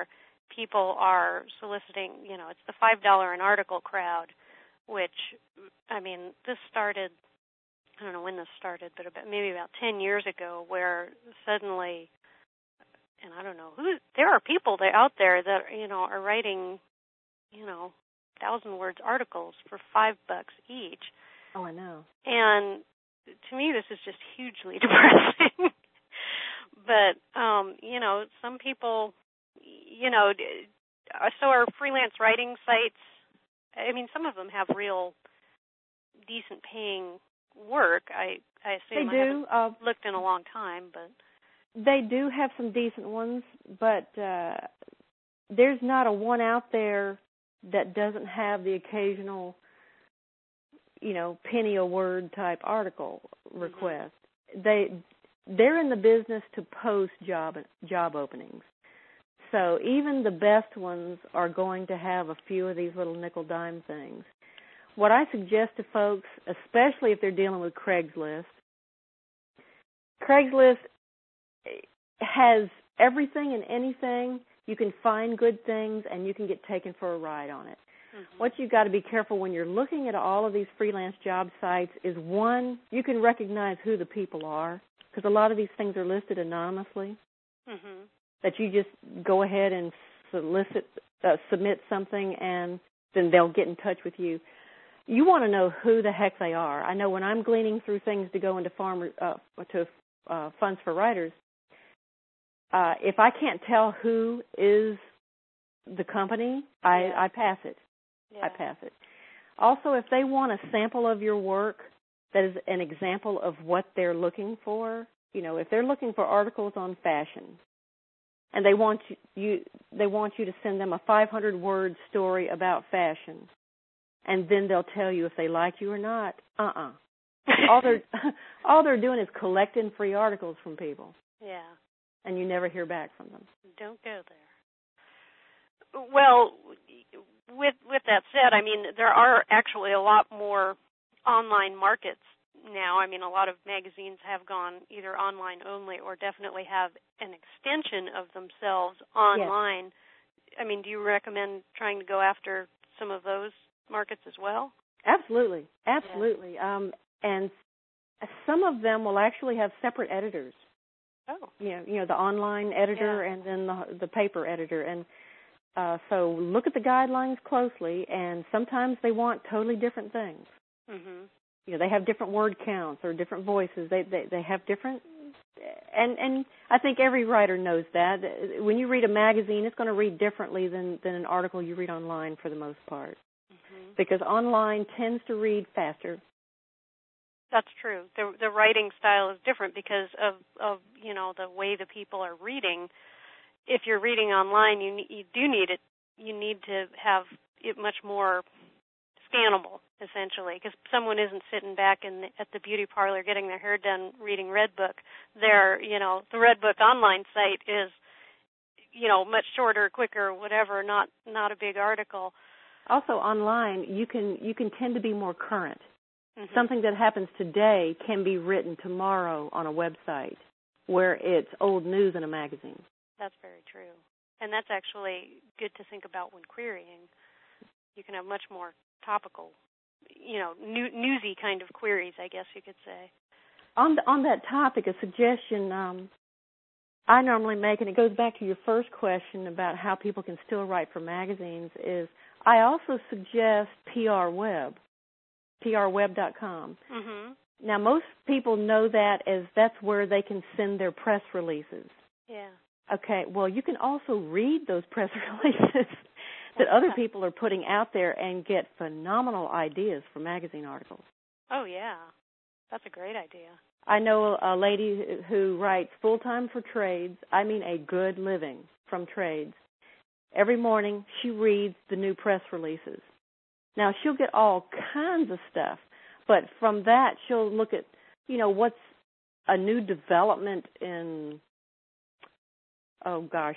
people are soliciting, you know, it's the five dollars an article crowd, which, I mean, this started, I don't know when this started, but about, maybe about ten years ago, where suddenly, and I don't know who, there are people that out there that, you know, are writing, you know, thousand words articles for five bucks each. Oh, I know. And to me, this is just hugely depressing. But, um, you know, some people, you know, so are freelance writing sites. I mean, some of them have real decent paying work. I, I assume they do. I haven't uh, looked in a long time, but they do have some decent ones, but uh, there's not a one out there that doesn't have the occasional, you know, penny a word type article request. Mm-hmm. They they're in the business to post job job openings. So even the best ones are going to have a few of these little nickel dime things. What I suggest to folks, especially if they're dealing with Craigslist, Craigslist has everything and anything. You can find good things, and you can get taken for a ride on it. Mm-hmm. What you've got to be careful when you're looking at all of these freelance job sites is, one, you can recognize who the people are, because a lot of these things are listed anonymously, mm-hmm. that you just go ahead and solicit, uh, submit something, and then they'll get in touch with you. You want to know who the heck they are. I know when I'm gleaning through things to go into farmer, uh, to uh, funds for writers, uh, if I can't tell who is the company, I, yeah. I pass it. Yeah. I pass it. Also, if they want a sample of your work that is an example of what they're looking for, you know, if they're looking for articles on fashion, and they want you, you they want you to send them a five hundred word story about fashion, and then they'll tell you if they like you or not. Uh-uh. all they're all they're doing is collecting free articles from people. Yeah. And you never hear back from them. Don't go there. Well, with with that said, I mean, there are actually a lot more online markets now. I mean, a lot of magazines have gone either online only or definitely have an extension of themselves online. Yes. I mean, do you recommend trying to go after some of those markets as well? Absolutely. Absolutely. Yeah. Um, and some of them will actually have separate editors. Oh. You know, you know, the online editor yeah. and then the, the paper editor. And uh, so look at the guidelines closely, and sometimes they want totally different things. Mm-hmm. You know, they have different word counts or different voices. They, they they have different, and and I think every writer knows that. When you read a magazine, it's going to read differently than, than an article you read online for the most part. Mm-hmm. Because online tends to read faster. That's true. The the writing style is different because of, of you know, the way the people are reading. If you're reading online, you you do need it. You need to have it much more scannable, essentially, because someone isn't sitting back in the, at the beauty parlor getting their hair done reading Redbook. Their, you know, the Redbook online site is, you know, much shorter, quicker, whatever. Not not a big article. Also, online, you can you can tend to be more current. Mm-hmm. Something that happens today can be written tomorrow on a website where it's old news in a magazine. That's very true. And that's actually good to think about when querying. You can have much more topical, you know, new, newsy kind of queries, I guess you could say. On the, on that topic, a suggestion um, I normally make, and it goes back to your first question about how people can still write for magazines, is I also suggest P R Web. P R web dot com. Mm-hmm. Now, most people know that as that's where they can send their press releases. Yeah. Okay, well, you can also read those press releases that other people are putting out there and get phenomenal ideas for magazine articles. Oh, yeah. That's a great idea. I know a lady who writes full-time for trades, I mean a good living from trades. Every morning she reads the new press releases. Now, she'll get all kinds of stuff, but from that, she'll look at, you know, what's a new development in, oh, gosh,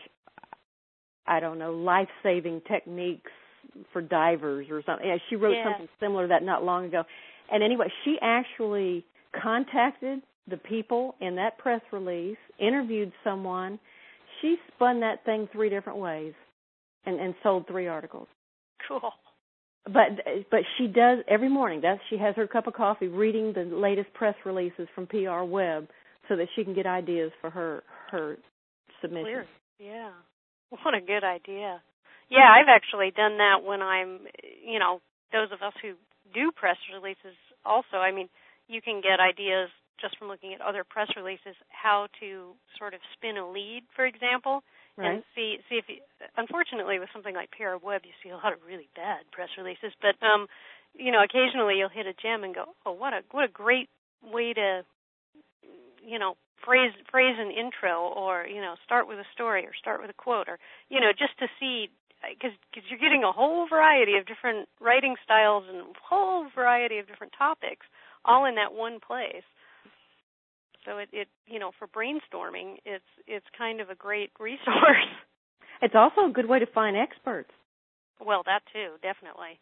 I don't know, life-saving techniques for divers or something. Yeah, she wrote yeah. something similar to that not long ago. And anyway, she actually contacted the people in that press release, interviewed someone. She spun that thing three different ways. and, and sold three articles. Cool. But but she does every morning. That's she has her cup of coffee, reading the latest press releases from P R Web, so that she can get ideas for her her submission. Clear. Yeah. What a good idea. Yeah, I've actually done that when I'm, you know, those of us who do press releases also. I mean, you can get ideas just from looking at other press releases, how to sort of spin a lead, for example. Right. And see, see if you, unfortunately, with something like P R Web, you see a lot of really bad press releases. But um, you know, occasionally you'll hit a gem and go, "Oh, what a what a great way to, you know, phrase phrase an intro, or you know, start with a story, or start with a quote, or you know, just to see, because because you're getting a whole variety of different writing styles and a whole variety of different topics, all in that one place." So it, it, you know, for brainstorming, it's it's kind of a great resource. It's also a good way to find experts. Well, that too, definitely.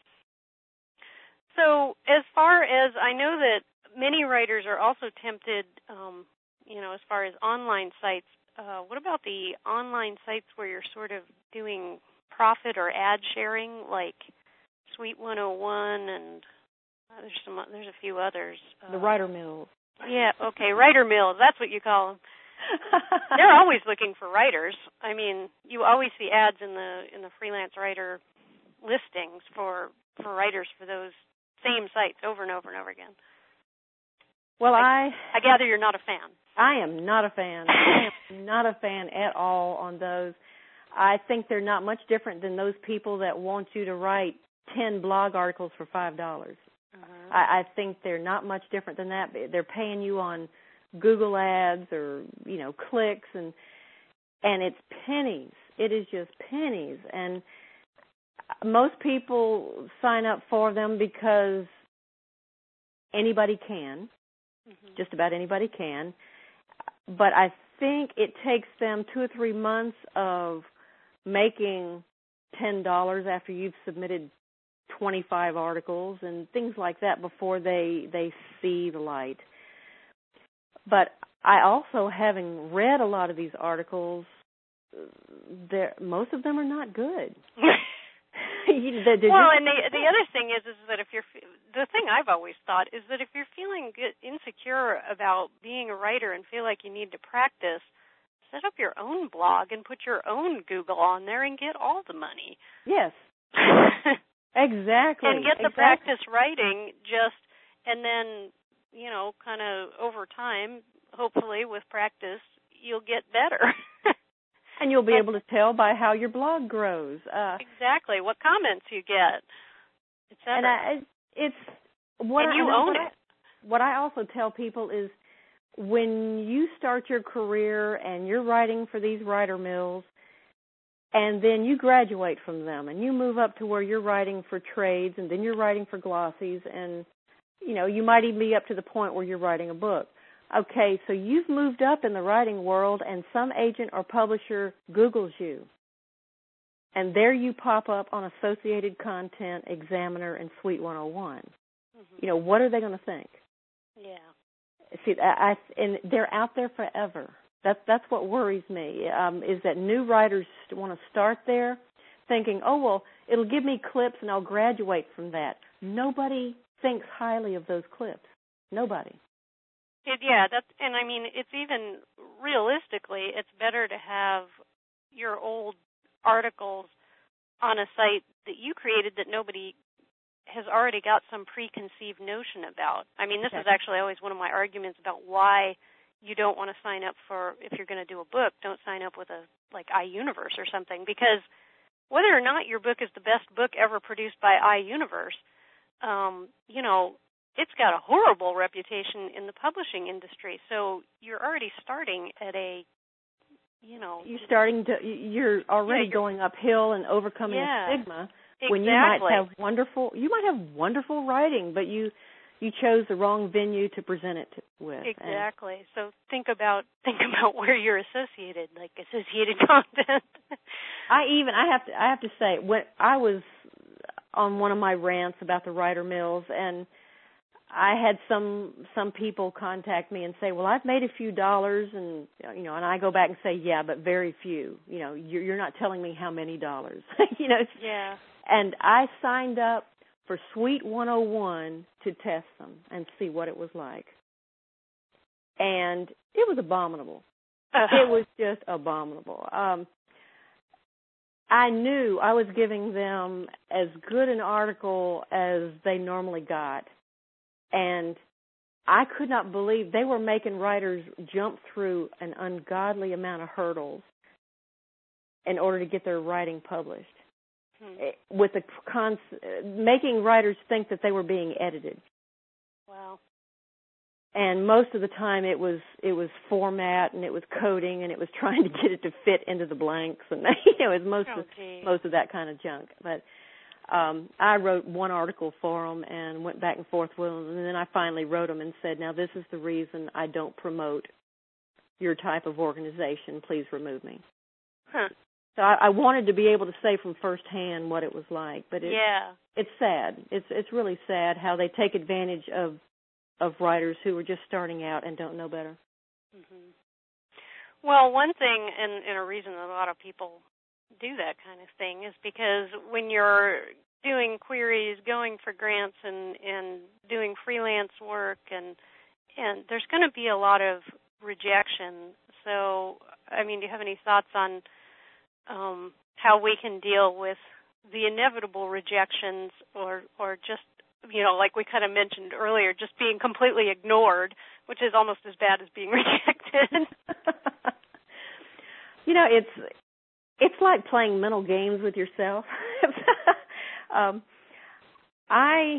So as far as I know that many writers are also tempted, um, you know, as far as online sites, uh, what about the online sites where you're sort of doing profit or ad sharing, like Sweet one oh one, and uh, there's some, there's a few others. The uh, writer mills. Yeah, okay, writer mills, that's what you call them. They're always looking for writers. I mean, you always see ads in the in the freelance writer listings for, for writers for those same sites over and over and over again. Well, I, I I gather you're not a fan. I am not a fan. I am not a fan at all on those. I think they're not much different than those people that want you to write ten blog articles for five dollars. Uh-huh. I, I think they're not much different than that. They're paying you on Google ads or, you know, clicks, and and it's pennies. It is just pennies. And most people sign up for them because anybody can, mm-hmm. just about anybody can. But I think it takes them two or three months of making ten dollars after you've submitted twenty-five articles and things like that before they they see the light. But I also, having read a lot of these articles, there most of them are not good. they're, they're well, just, and the the other thing is is that if you're the thing I've always thought is that if you're feeling good, insecure about being a writer and feel like you need to practice, set up your own blog and put your own Google on there and get all the money. Yes. Exactly. And get the exactly. practice writing just, and then, you know, kind of over time, hopefully with practice, you'll get better. And you'll be and, able to tell by how your blog grows. Uh, exactly. What comments you get, et cetera. And I, it's what and I, you I own what it. I, what I also tell people is when you start your career and you're writing for these writer mills, and then you graduate from them and you move up to where you're writing for trades, and then you're writing for glossies, and, you know, you might even be up to the point where you're writing a book. Okay, so you've moved up in the writing world, and some agent or publisher Googles you. And there you pop up on Associated Content, Examiner, and Sweet one oh one. Mm-hmm. You know, what are they going to think? Yeah. See, I, I, and they're out there forever. That's that's what worries me, um, is that new writers want to start there thinking, oh, well, it'll give me clips and I'll graduate from that. Nobody thinks highly of those clips. Nobody. It, yeah, that's, and I mean, it's even realistically, it's better to have your old articles on a site that you created that nobody has already got some preconceived notion about. I mean, this okay. is actually always one of my arguments about why you don't want to sign up for, if you're going to do a book, don't sign up with a, like, iUniverse or something, because whether or not your book is the best book ever produced by iUniverse, um, you know, it's got a horrible reputation in the publishing industry. So you're already starting at a, you know. You're starting to, you're already yeah, you're, going uphill and overcoming yeah, a stigma exactly. when you might have wonderful, you might have wonderful writing, but you, you chose the wrong venue to present it to, with. Exactly. And so think about think about where you're associated, like Associated Content. I even I have to I have to say, when I was on one of my rants about the writer mills, and I had some some people contact me and say, "Well, I've made a few dollars," and you know, and I go back and say, "Yeah, but very few. You know, you're, you're not telling me how many dollars." you know. Yeah. And I signed up for Suite one oh one to test them and see what it was like, and it was abominable. Uh, it was just abominable. Um, I knew I was giving them as good an article as they normally got. And I could not believe they were making writers jump through an ungodly amount of hurdles in order to get their writing published. Hmm. With the cons- making writers think that they were being edited. Wow. And most of the time it was it was format and it was coding and it was trying to get it to fit into the blanks and you know, it was most oh, of geez. most of that kind of junk. But um, I wrote one article for them and went back and forth with them, and then I finally wrote them and said, "Now this is the reason I don't promote your type of organization. Please remove me." Huh. So I, I wanted to be able to say from firsthand what it was like, but it, yeah, it's sad. It's it's really sad how they take advantage of. of writers who are just starting out and don't know better. Mm-hmm. Well, one thing and, and a reason that a lot of people do that kind of thing is because when you're doing queries, going for grants and, and doing freelance work, and and there's going to be a lot of rejection. So, I mean, do you have any thoughts on um, how we can deal with the inevitable rejections or, or just you know, like we kind of mentioned earlier, just being completely ignored, which is almost as bad as being rejected. you know, it's it's like playing mental games with yourself. um, I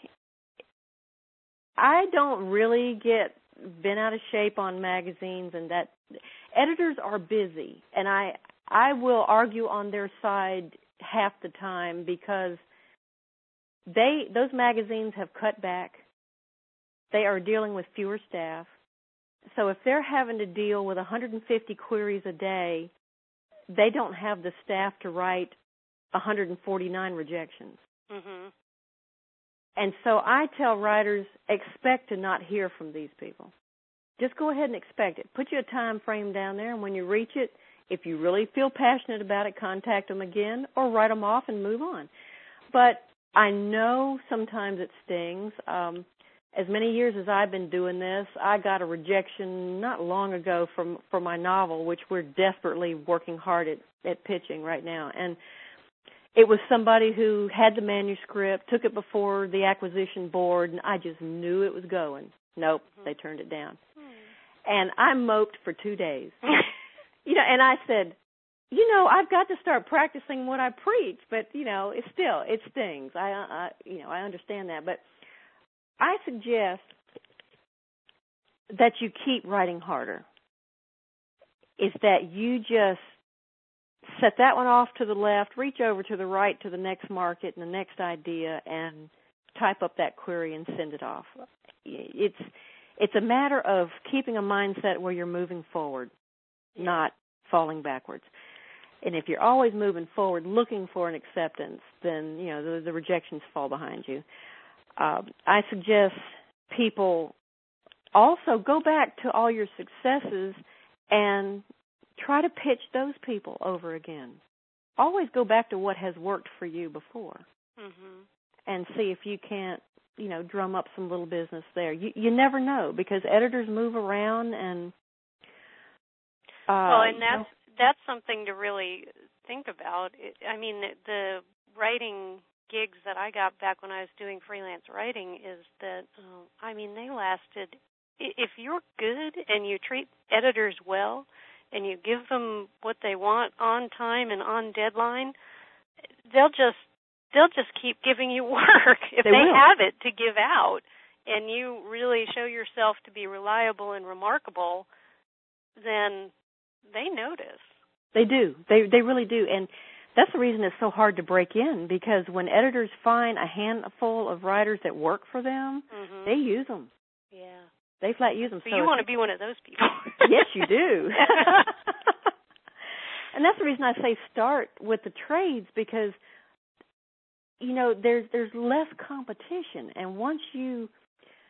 I don't really get bent out of shape on magazines, and that editors are busy, and I I will argue on their side half the time because They those magazines have cut back. They are dealing with fewer staff. So if they're having to deal with one hundred fifty queries a day, they don't have the staff to write one hundred forty-nine rejections. Mm-hmm. And so I tell writers, expect to not hear from these people. Just go ahead and expect it. Put you a time frame down there, and when you reach it, if you really feel passionate about it, contact them again or write them off and move on. But I know sometimes it stings. Um, as many years as I've been doing this, I got a rejection not long ago from for my novel, which we're desperately working hard at, at pitching right now. And it was somebody who had the manuscript, took it before the acquisition board, and I just knew it was going. Nope, mm-hmm. They turned it down. Mm-hmm. And I moped for two days. you know, and I said, You know, I've got to start practicing what I preach, but you know, it's still it stings. I, I, you know, I understand that, but I suggest that you keep writing harder. Is that you just set that one off to the left, reach over to the right to the next market and the next idea, and type up that query and send it off. It's it's a matter of keeping a mindset where you're moving forward, yeah. not falling backwards. And if you're always moving forward, looking for an acceptance, then, you know, the, the rejections fall behind you. Uh, I suggest people also go back to all your successes and try to pitch those people over again. Always go back to what has worked for you before, mm-hmm. and see if you can't, you know, drum up some little business there. You, you never know, because editors move around, and uh, well, and that's. You know, That's something to really think about. It, I mean, the, the writing gigs that I got back when I was doing freelance writing is that, uh, I mean, they lasted, if you're good and you treat editors well and you give them what they want on time and on deadline, they'll just they'll just keep giving you work. If they, they will. have it to give out and you really show yourself to be reliable and remarkable, then they notice. They do. They they really do. And that's the reason it's so hard to break in, because when editors find a handful of writers that work for them, mm-hmm. they use them. Yeah. They flat use them. So, so you want to be one of those people. Yes, you do. And that's the reason I say start with the trades, because, you know, there's there's less competition. And once you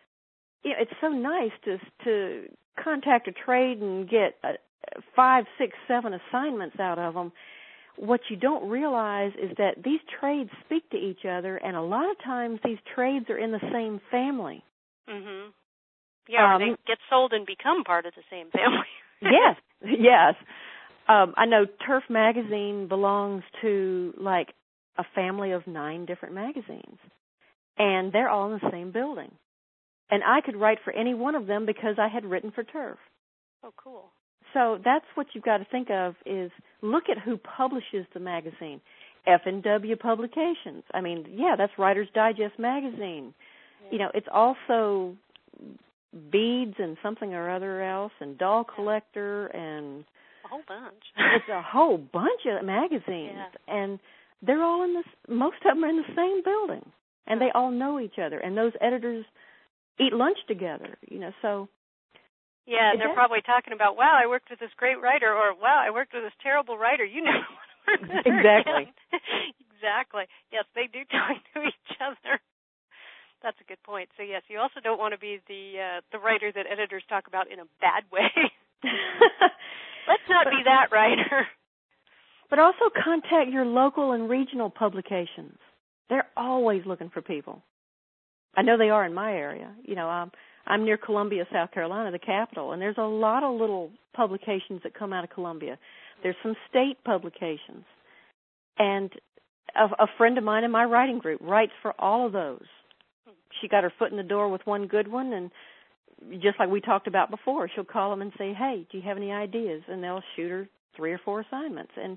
you know, it's so nice to to contact a trade and get a, five, six, seven assignments out of them. What you don't realize is that these trades speak to each other, and a lot of times these trades are in the same family. Mhm. Yeah, um, they get sold and become part of the same family. Yes, yes. Um, I know Turf Magazine belongs to like a family of nine different magazines, and they're all in the same building. And I could write for any one of them because I had written for Turf. Oh, cool. So that's what you've got to think of is look at who publishes the magazine. F and W Publications. I mean, yeah, that's Writer's Digest magazine. Yeah. You know, it's also Beads and something or other else, and Doll Collector, and a whole bunch. It's a whole bunch of magazines, yeah. and they're all in this. Most of them are in the same building, and they all know each other. And those editors eat lunch together. You know, so. Yeah, and they're probably talking about, wow, I worked with this great writer, or wow, I worked with this terrible writer. You never want to work with her Exactly. again. Exactly. Yes, they do talk to each other. That's a good point. So, yes, you also don't want to be the uh, the writer that editors talk about in a bad way. Let's not be that writer. But also contact your local and regional publications. They're always looking for people. I know they are in my area. You know, um, I'm near Columbia, South Carolina, the capital, and there's a lot of little publications that come out of Columbia. There's some state publications. And a, a friend of mine in my writing group writes for all of those. She got her foot in the door with one good one, and just like we talked about before, she'll call them and say, hey, do you have any ideas? And they'll shoot her three or four assignments. And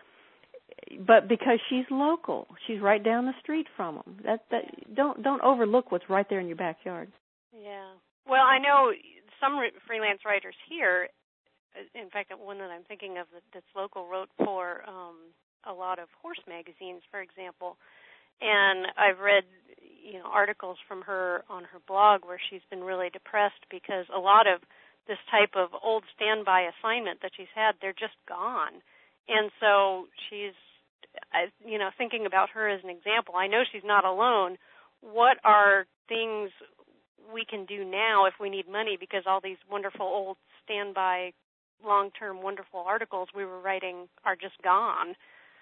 but because she's local, she's right down the street from them. That that don't don't overlook what's right there in your backyard. Yeah. Well, I know some freelance writers here. In fact, one that I'm thinking of that's local wrote for um, a lot of horse magazines, for example. And I've read, you know, articles from her on her blog where she's been really depressed because a lot of this type of old standby assignment that she's had, they're just gone. And so she's, you know, thinking about her as an example. I know she's not alone. What are things we can do now if we need money because all these wonderful old standby, long-term, wonderful articles we were writing are just gone?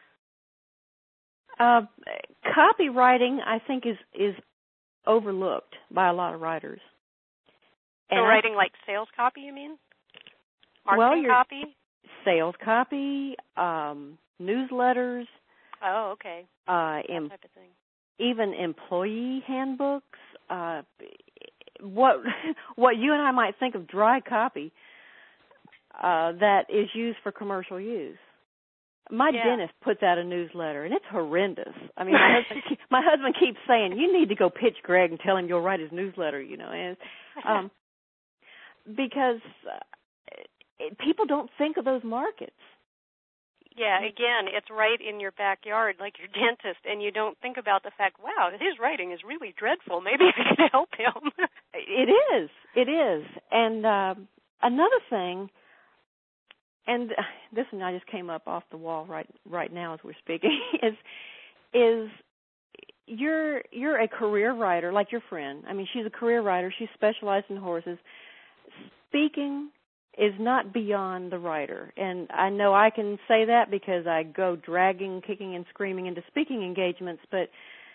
Uh, copywriting, I think, is is overlooked by a lot of writers. So and writing I, like sales copy, you mean? Marketing well, copy? Sales copy, um, newsletters. Oh, okay. Uh, that em- type of thing. Even employee handbooks. Uh, what what you and I might think of dry copy uh, that is used for commercial use. My yeah. dentist puts out a newsletter, and it's horrendous. I mean, my husband, my husband keeps saying, you need to go pitch Greg and tell him you'll write his newsletter, you know, and um, because uh, people don't think of those markets. Yeah, again, it's right in your backyard, like your dentist, and you don't think about the fact, wow, his writing is really dreadful. Maybe I can help him. It is. It is. And uh, another thing, and this one I just came up off the wall right right now as we're speaking, is is you're you're a career writer like your friend. I mean, she's a career writer. She's specialized in horses. Speaking is not beyond the writer. And I know I can say that because I go dragging, kicking, and screaming into speaking engagements. But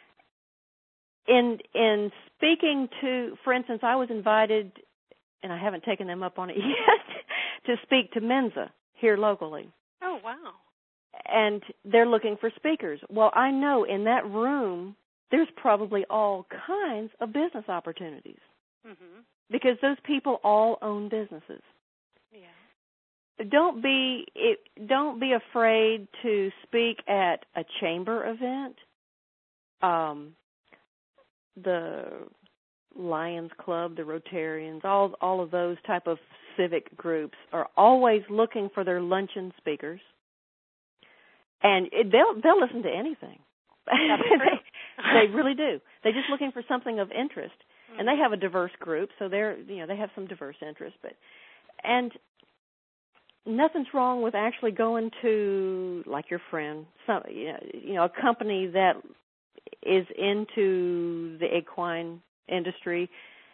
in in speaking to, for instance, I was invited, and I haven't taken them up on it yet, to speak to Mensa here locally. Oh, wow. And they're looking for speakers. Well, I know in that room there's probably all kinds of business opportunities. Mm-hmm. Because those people all own businesses. Yeah. Don't be it, don't be afraid to speak at a chamber event. Um, the Lions Club, the Rotarians, all all of those type of civic groups are always looking for their luncheon speakers, and it, they'll they'll listen to anything. they, they really do. They're just looking for something of interest, mm-hmm. and they have a diverse group, so they're you know they have some diverse interests, but and. Nothing's wrong with actually going to, like your friend, some you know, a company that is into the equine industry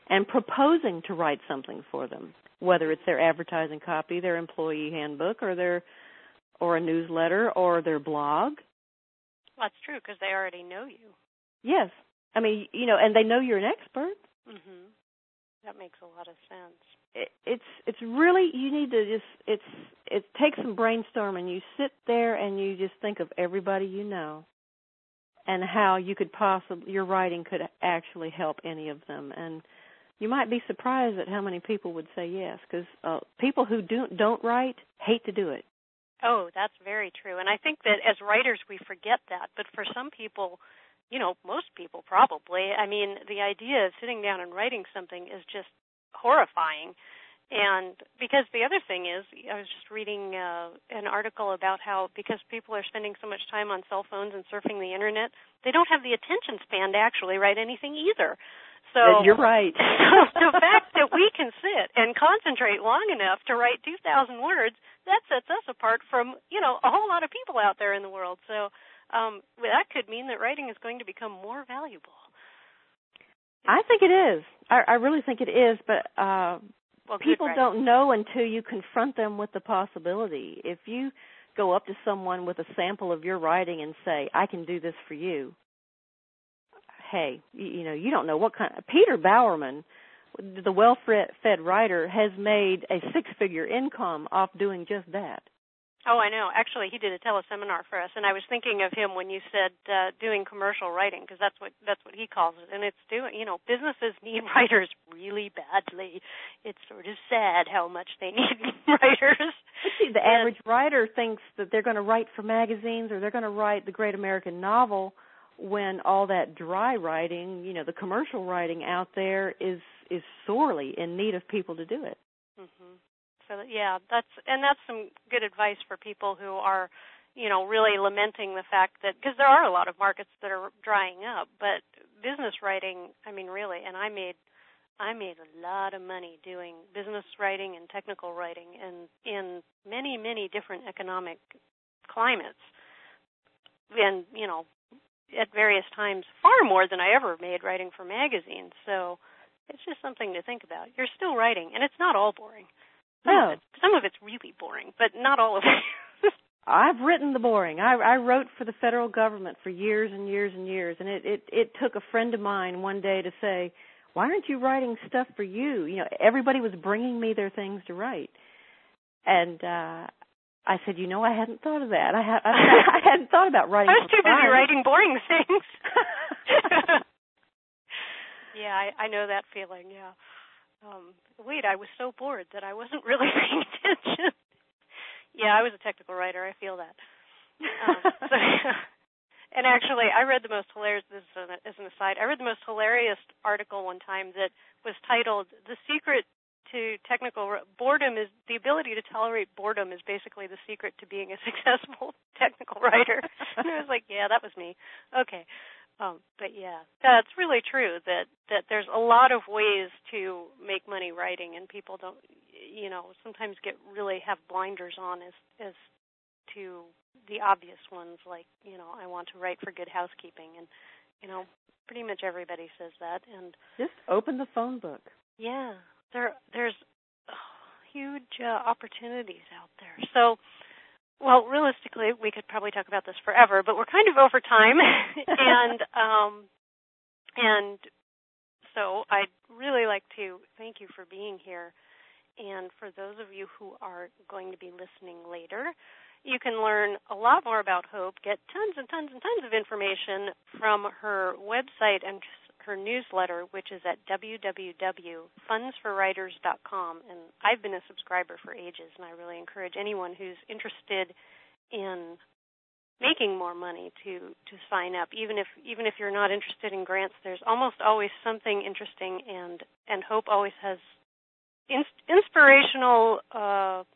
and proposing to write something for them, whether it's their advertising copy, their employee handbook, or their or a newsletter, or their blog. Well, that's true, because they already know you. Yes. I mean, you know, and they know you're an expert. Mm-hmm. That makes a lot of sense. It, it's it's really, you need to just, it's it takes some brainstorming. You sit there and you just think of everybody you know and how you could possibly, your writing could actually help any of them. And you might be surprised at how many people would say yes, because uh, people who do, don't write hate to do it. Oh, that's very true. And I think that as writers we forget that. But for some people, you know, most people probably, I mean, the idea of sitting down and writing something is just horrifying. And because the other thing is, I was just reading uh, an article about how because people are spending so much time on cell phones and surfing the Internet, they don't have the attention span to actually write anything either. So you're right. So the fact that we can sit and concentrate long enough to write two thousand words, that sets us apart from, you know, a whole lot of people out there in the world. So um, that could mean that writing is going to become more valuable. I think it is. I, I really think it is, but uh, well, people don't know until you confront them with the possibility. If you go up to someone with a sample of your writing and say, I can do this for you, hey, you, you know, you don't know what kind of... Peter Bowerman, the well-fed writer, has made a six-figure income off doing just that. Oh, I know. Actually, he did a teleseminar for us, and I was thinking of him when you said uh, doing commercial writing, because that's what that's what he calls it. And it's doing, you know, businesses need writers really badly. It's sort of sad how much they need writers. See, the and, average writer thinks that they're going to write for magazines or they're going to write the great American novel, when all that dry writing, you know, the commercial writing out there is is sorely in need of people to do it. Mm-hmm. So yeah, that's and that's some good advice for people who are, you know, really lamenting the fact that, because there are a lot of markets that are drying up, but business writing, I mean, really, and I made I made a lot of money doing business writing and technical writing, and in many many different economic climates, and you know, at various times far more than I ever made writing for magazines. So it's just something to think about. You're still writing, and it's not all boring. Some, no. of, it, some of it's really boring, but not all of it. I've written the boring. I, I wrote for the federal government for years and years and years, and it, it, it took a friend of mine one day to say, why aren't you writing stuff for you? You know, everybody was bringing me their things to write. And uh, I said, you know, I hadn't thought of that. I, ha- I, I hadn't thought about writing I was for too busy fun. writing boring things. Yeah, I, I know that feeling, yeah. Um, wait, I was so bored that I wasn't really paying attention. Yeah, I was a technical writer. I feel that. Um, so, and actually, I read the most hilarious, this is an, as an aside, I read the most hilarious article one time that was titled, The Secret to Technical Boredom is, the ability to tolerate boredom is basically the secret to being a successful technical writer. And I was like, yeah, that was me. Okay. Um, but yeah, that's really true that, that there's a lot of ways to make money writing, and people don't, you know, sometimes get really have blinders on as, as to the obvious ones, like, you know, I want to write for Good Housekeeping, and, you know, pretty much everybody says that. And just open the phone book. Yeah, there there's oh, huge uh, opportunities out there. So, well, realistically, we could probably talk about this forever, but we're kind of over time, and um, and so I'd really like to thank you for being here. And for those of you who are going to be listening later, you can learn a lot more about Hope, get tons and tons and tons of information from her website and her newsletter, which is at w w w dot funds for writers dot com. And I've been a subscriber for ages, and I really encourage anyone who's interested in making more money to, to sign up. Even if even if you're not interested in grants, there's almost always something interesting, and, and Hope always has in, inspirational, uh,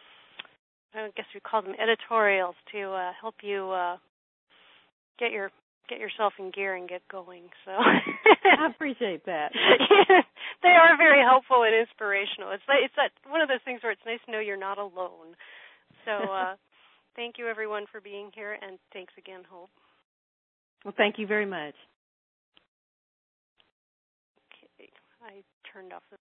I guess we call them editorials, to uh, help you uh, get your get yourself in gear and get going. So I appreciate that. Yeah, they are very helpful and inspirational. It's like, it's that one of those things where it's nice to know you're not alone. So uh, thank you, everyone, for being here, and thanks again, Hope. Well, thank you very much. Okay, I turned off the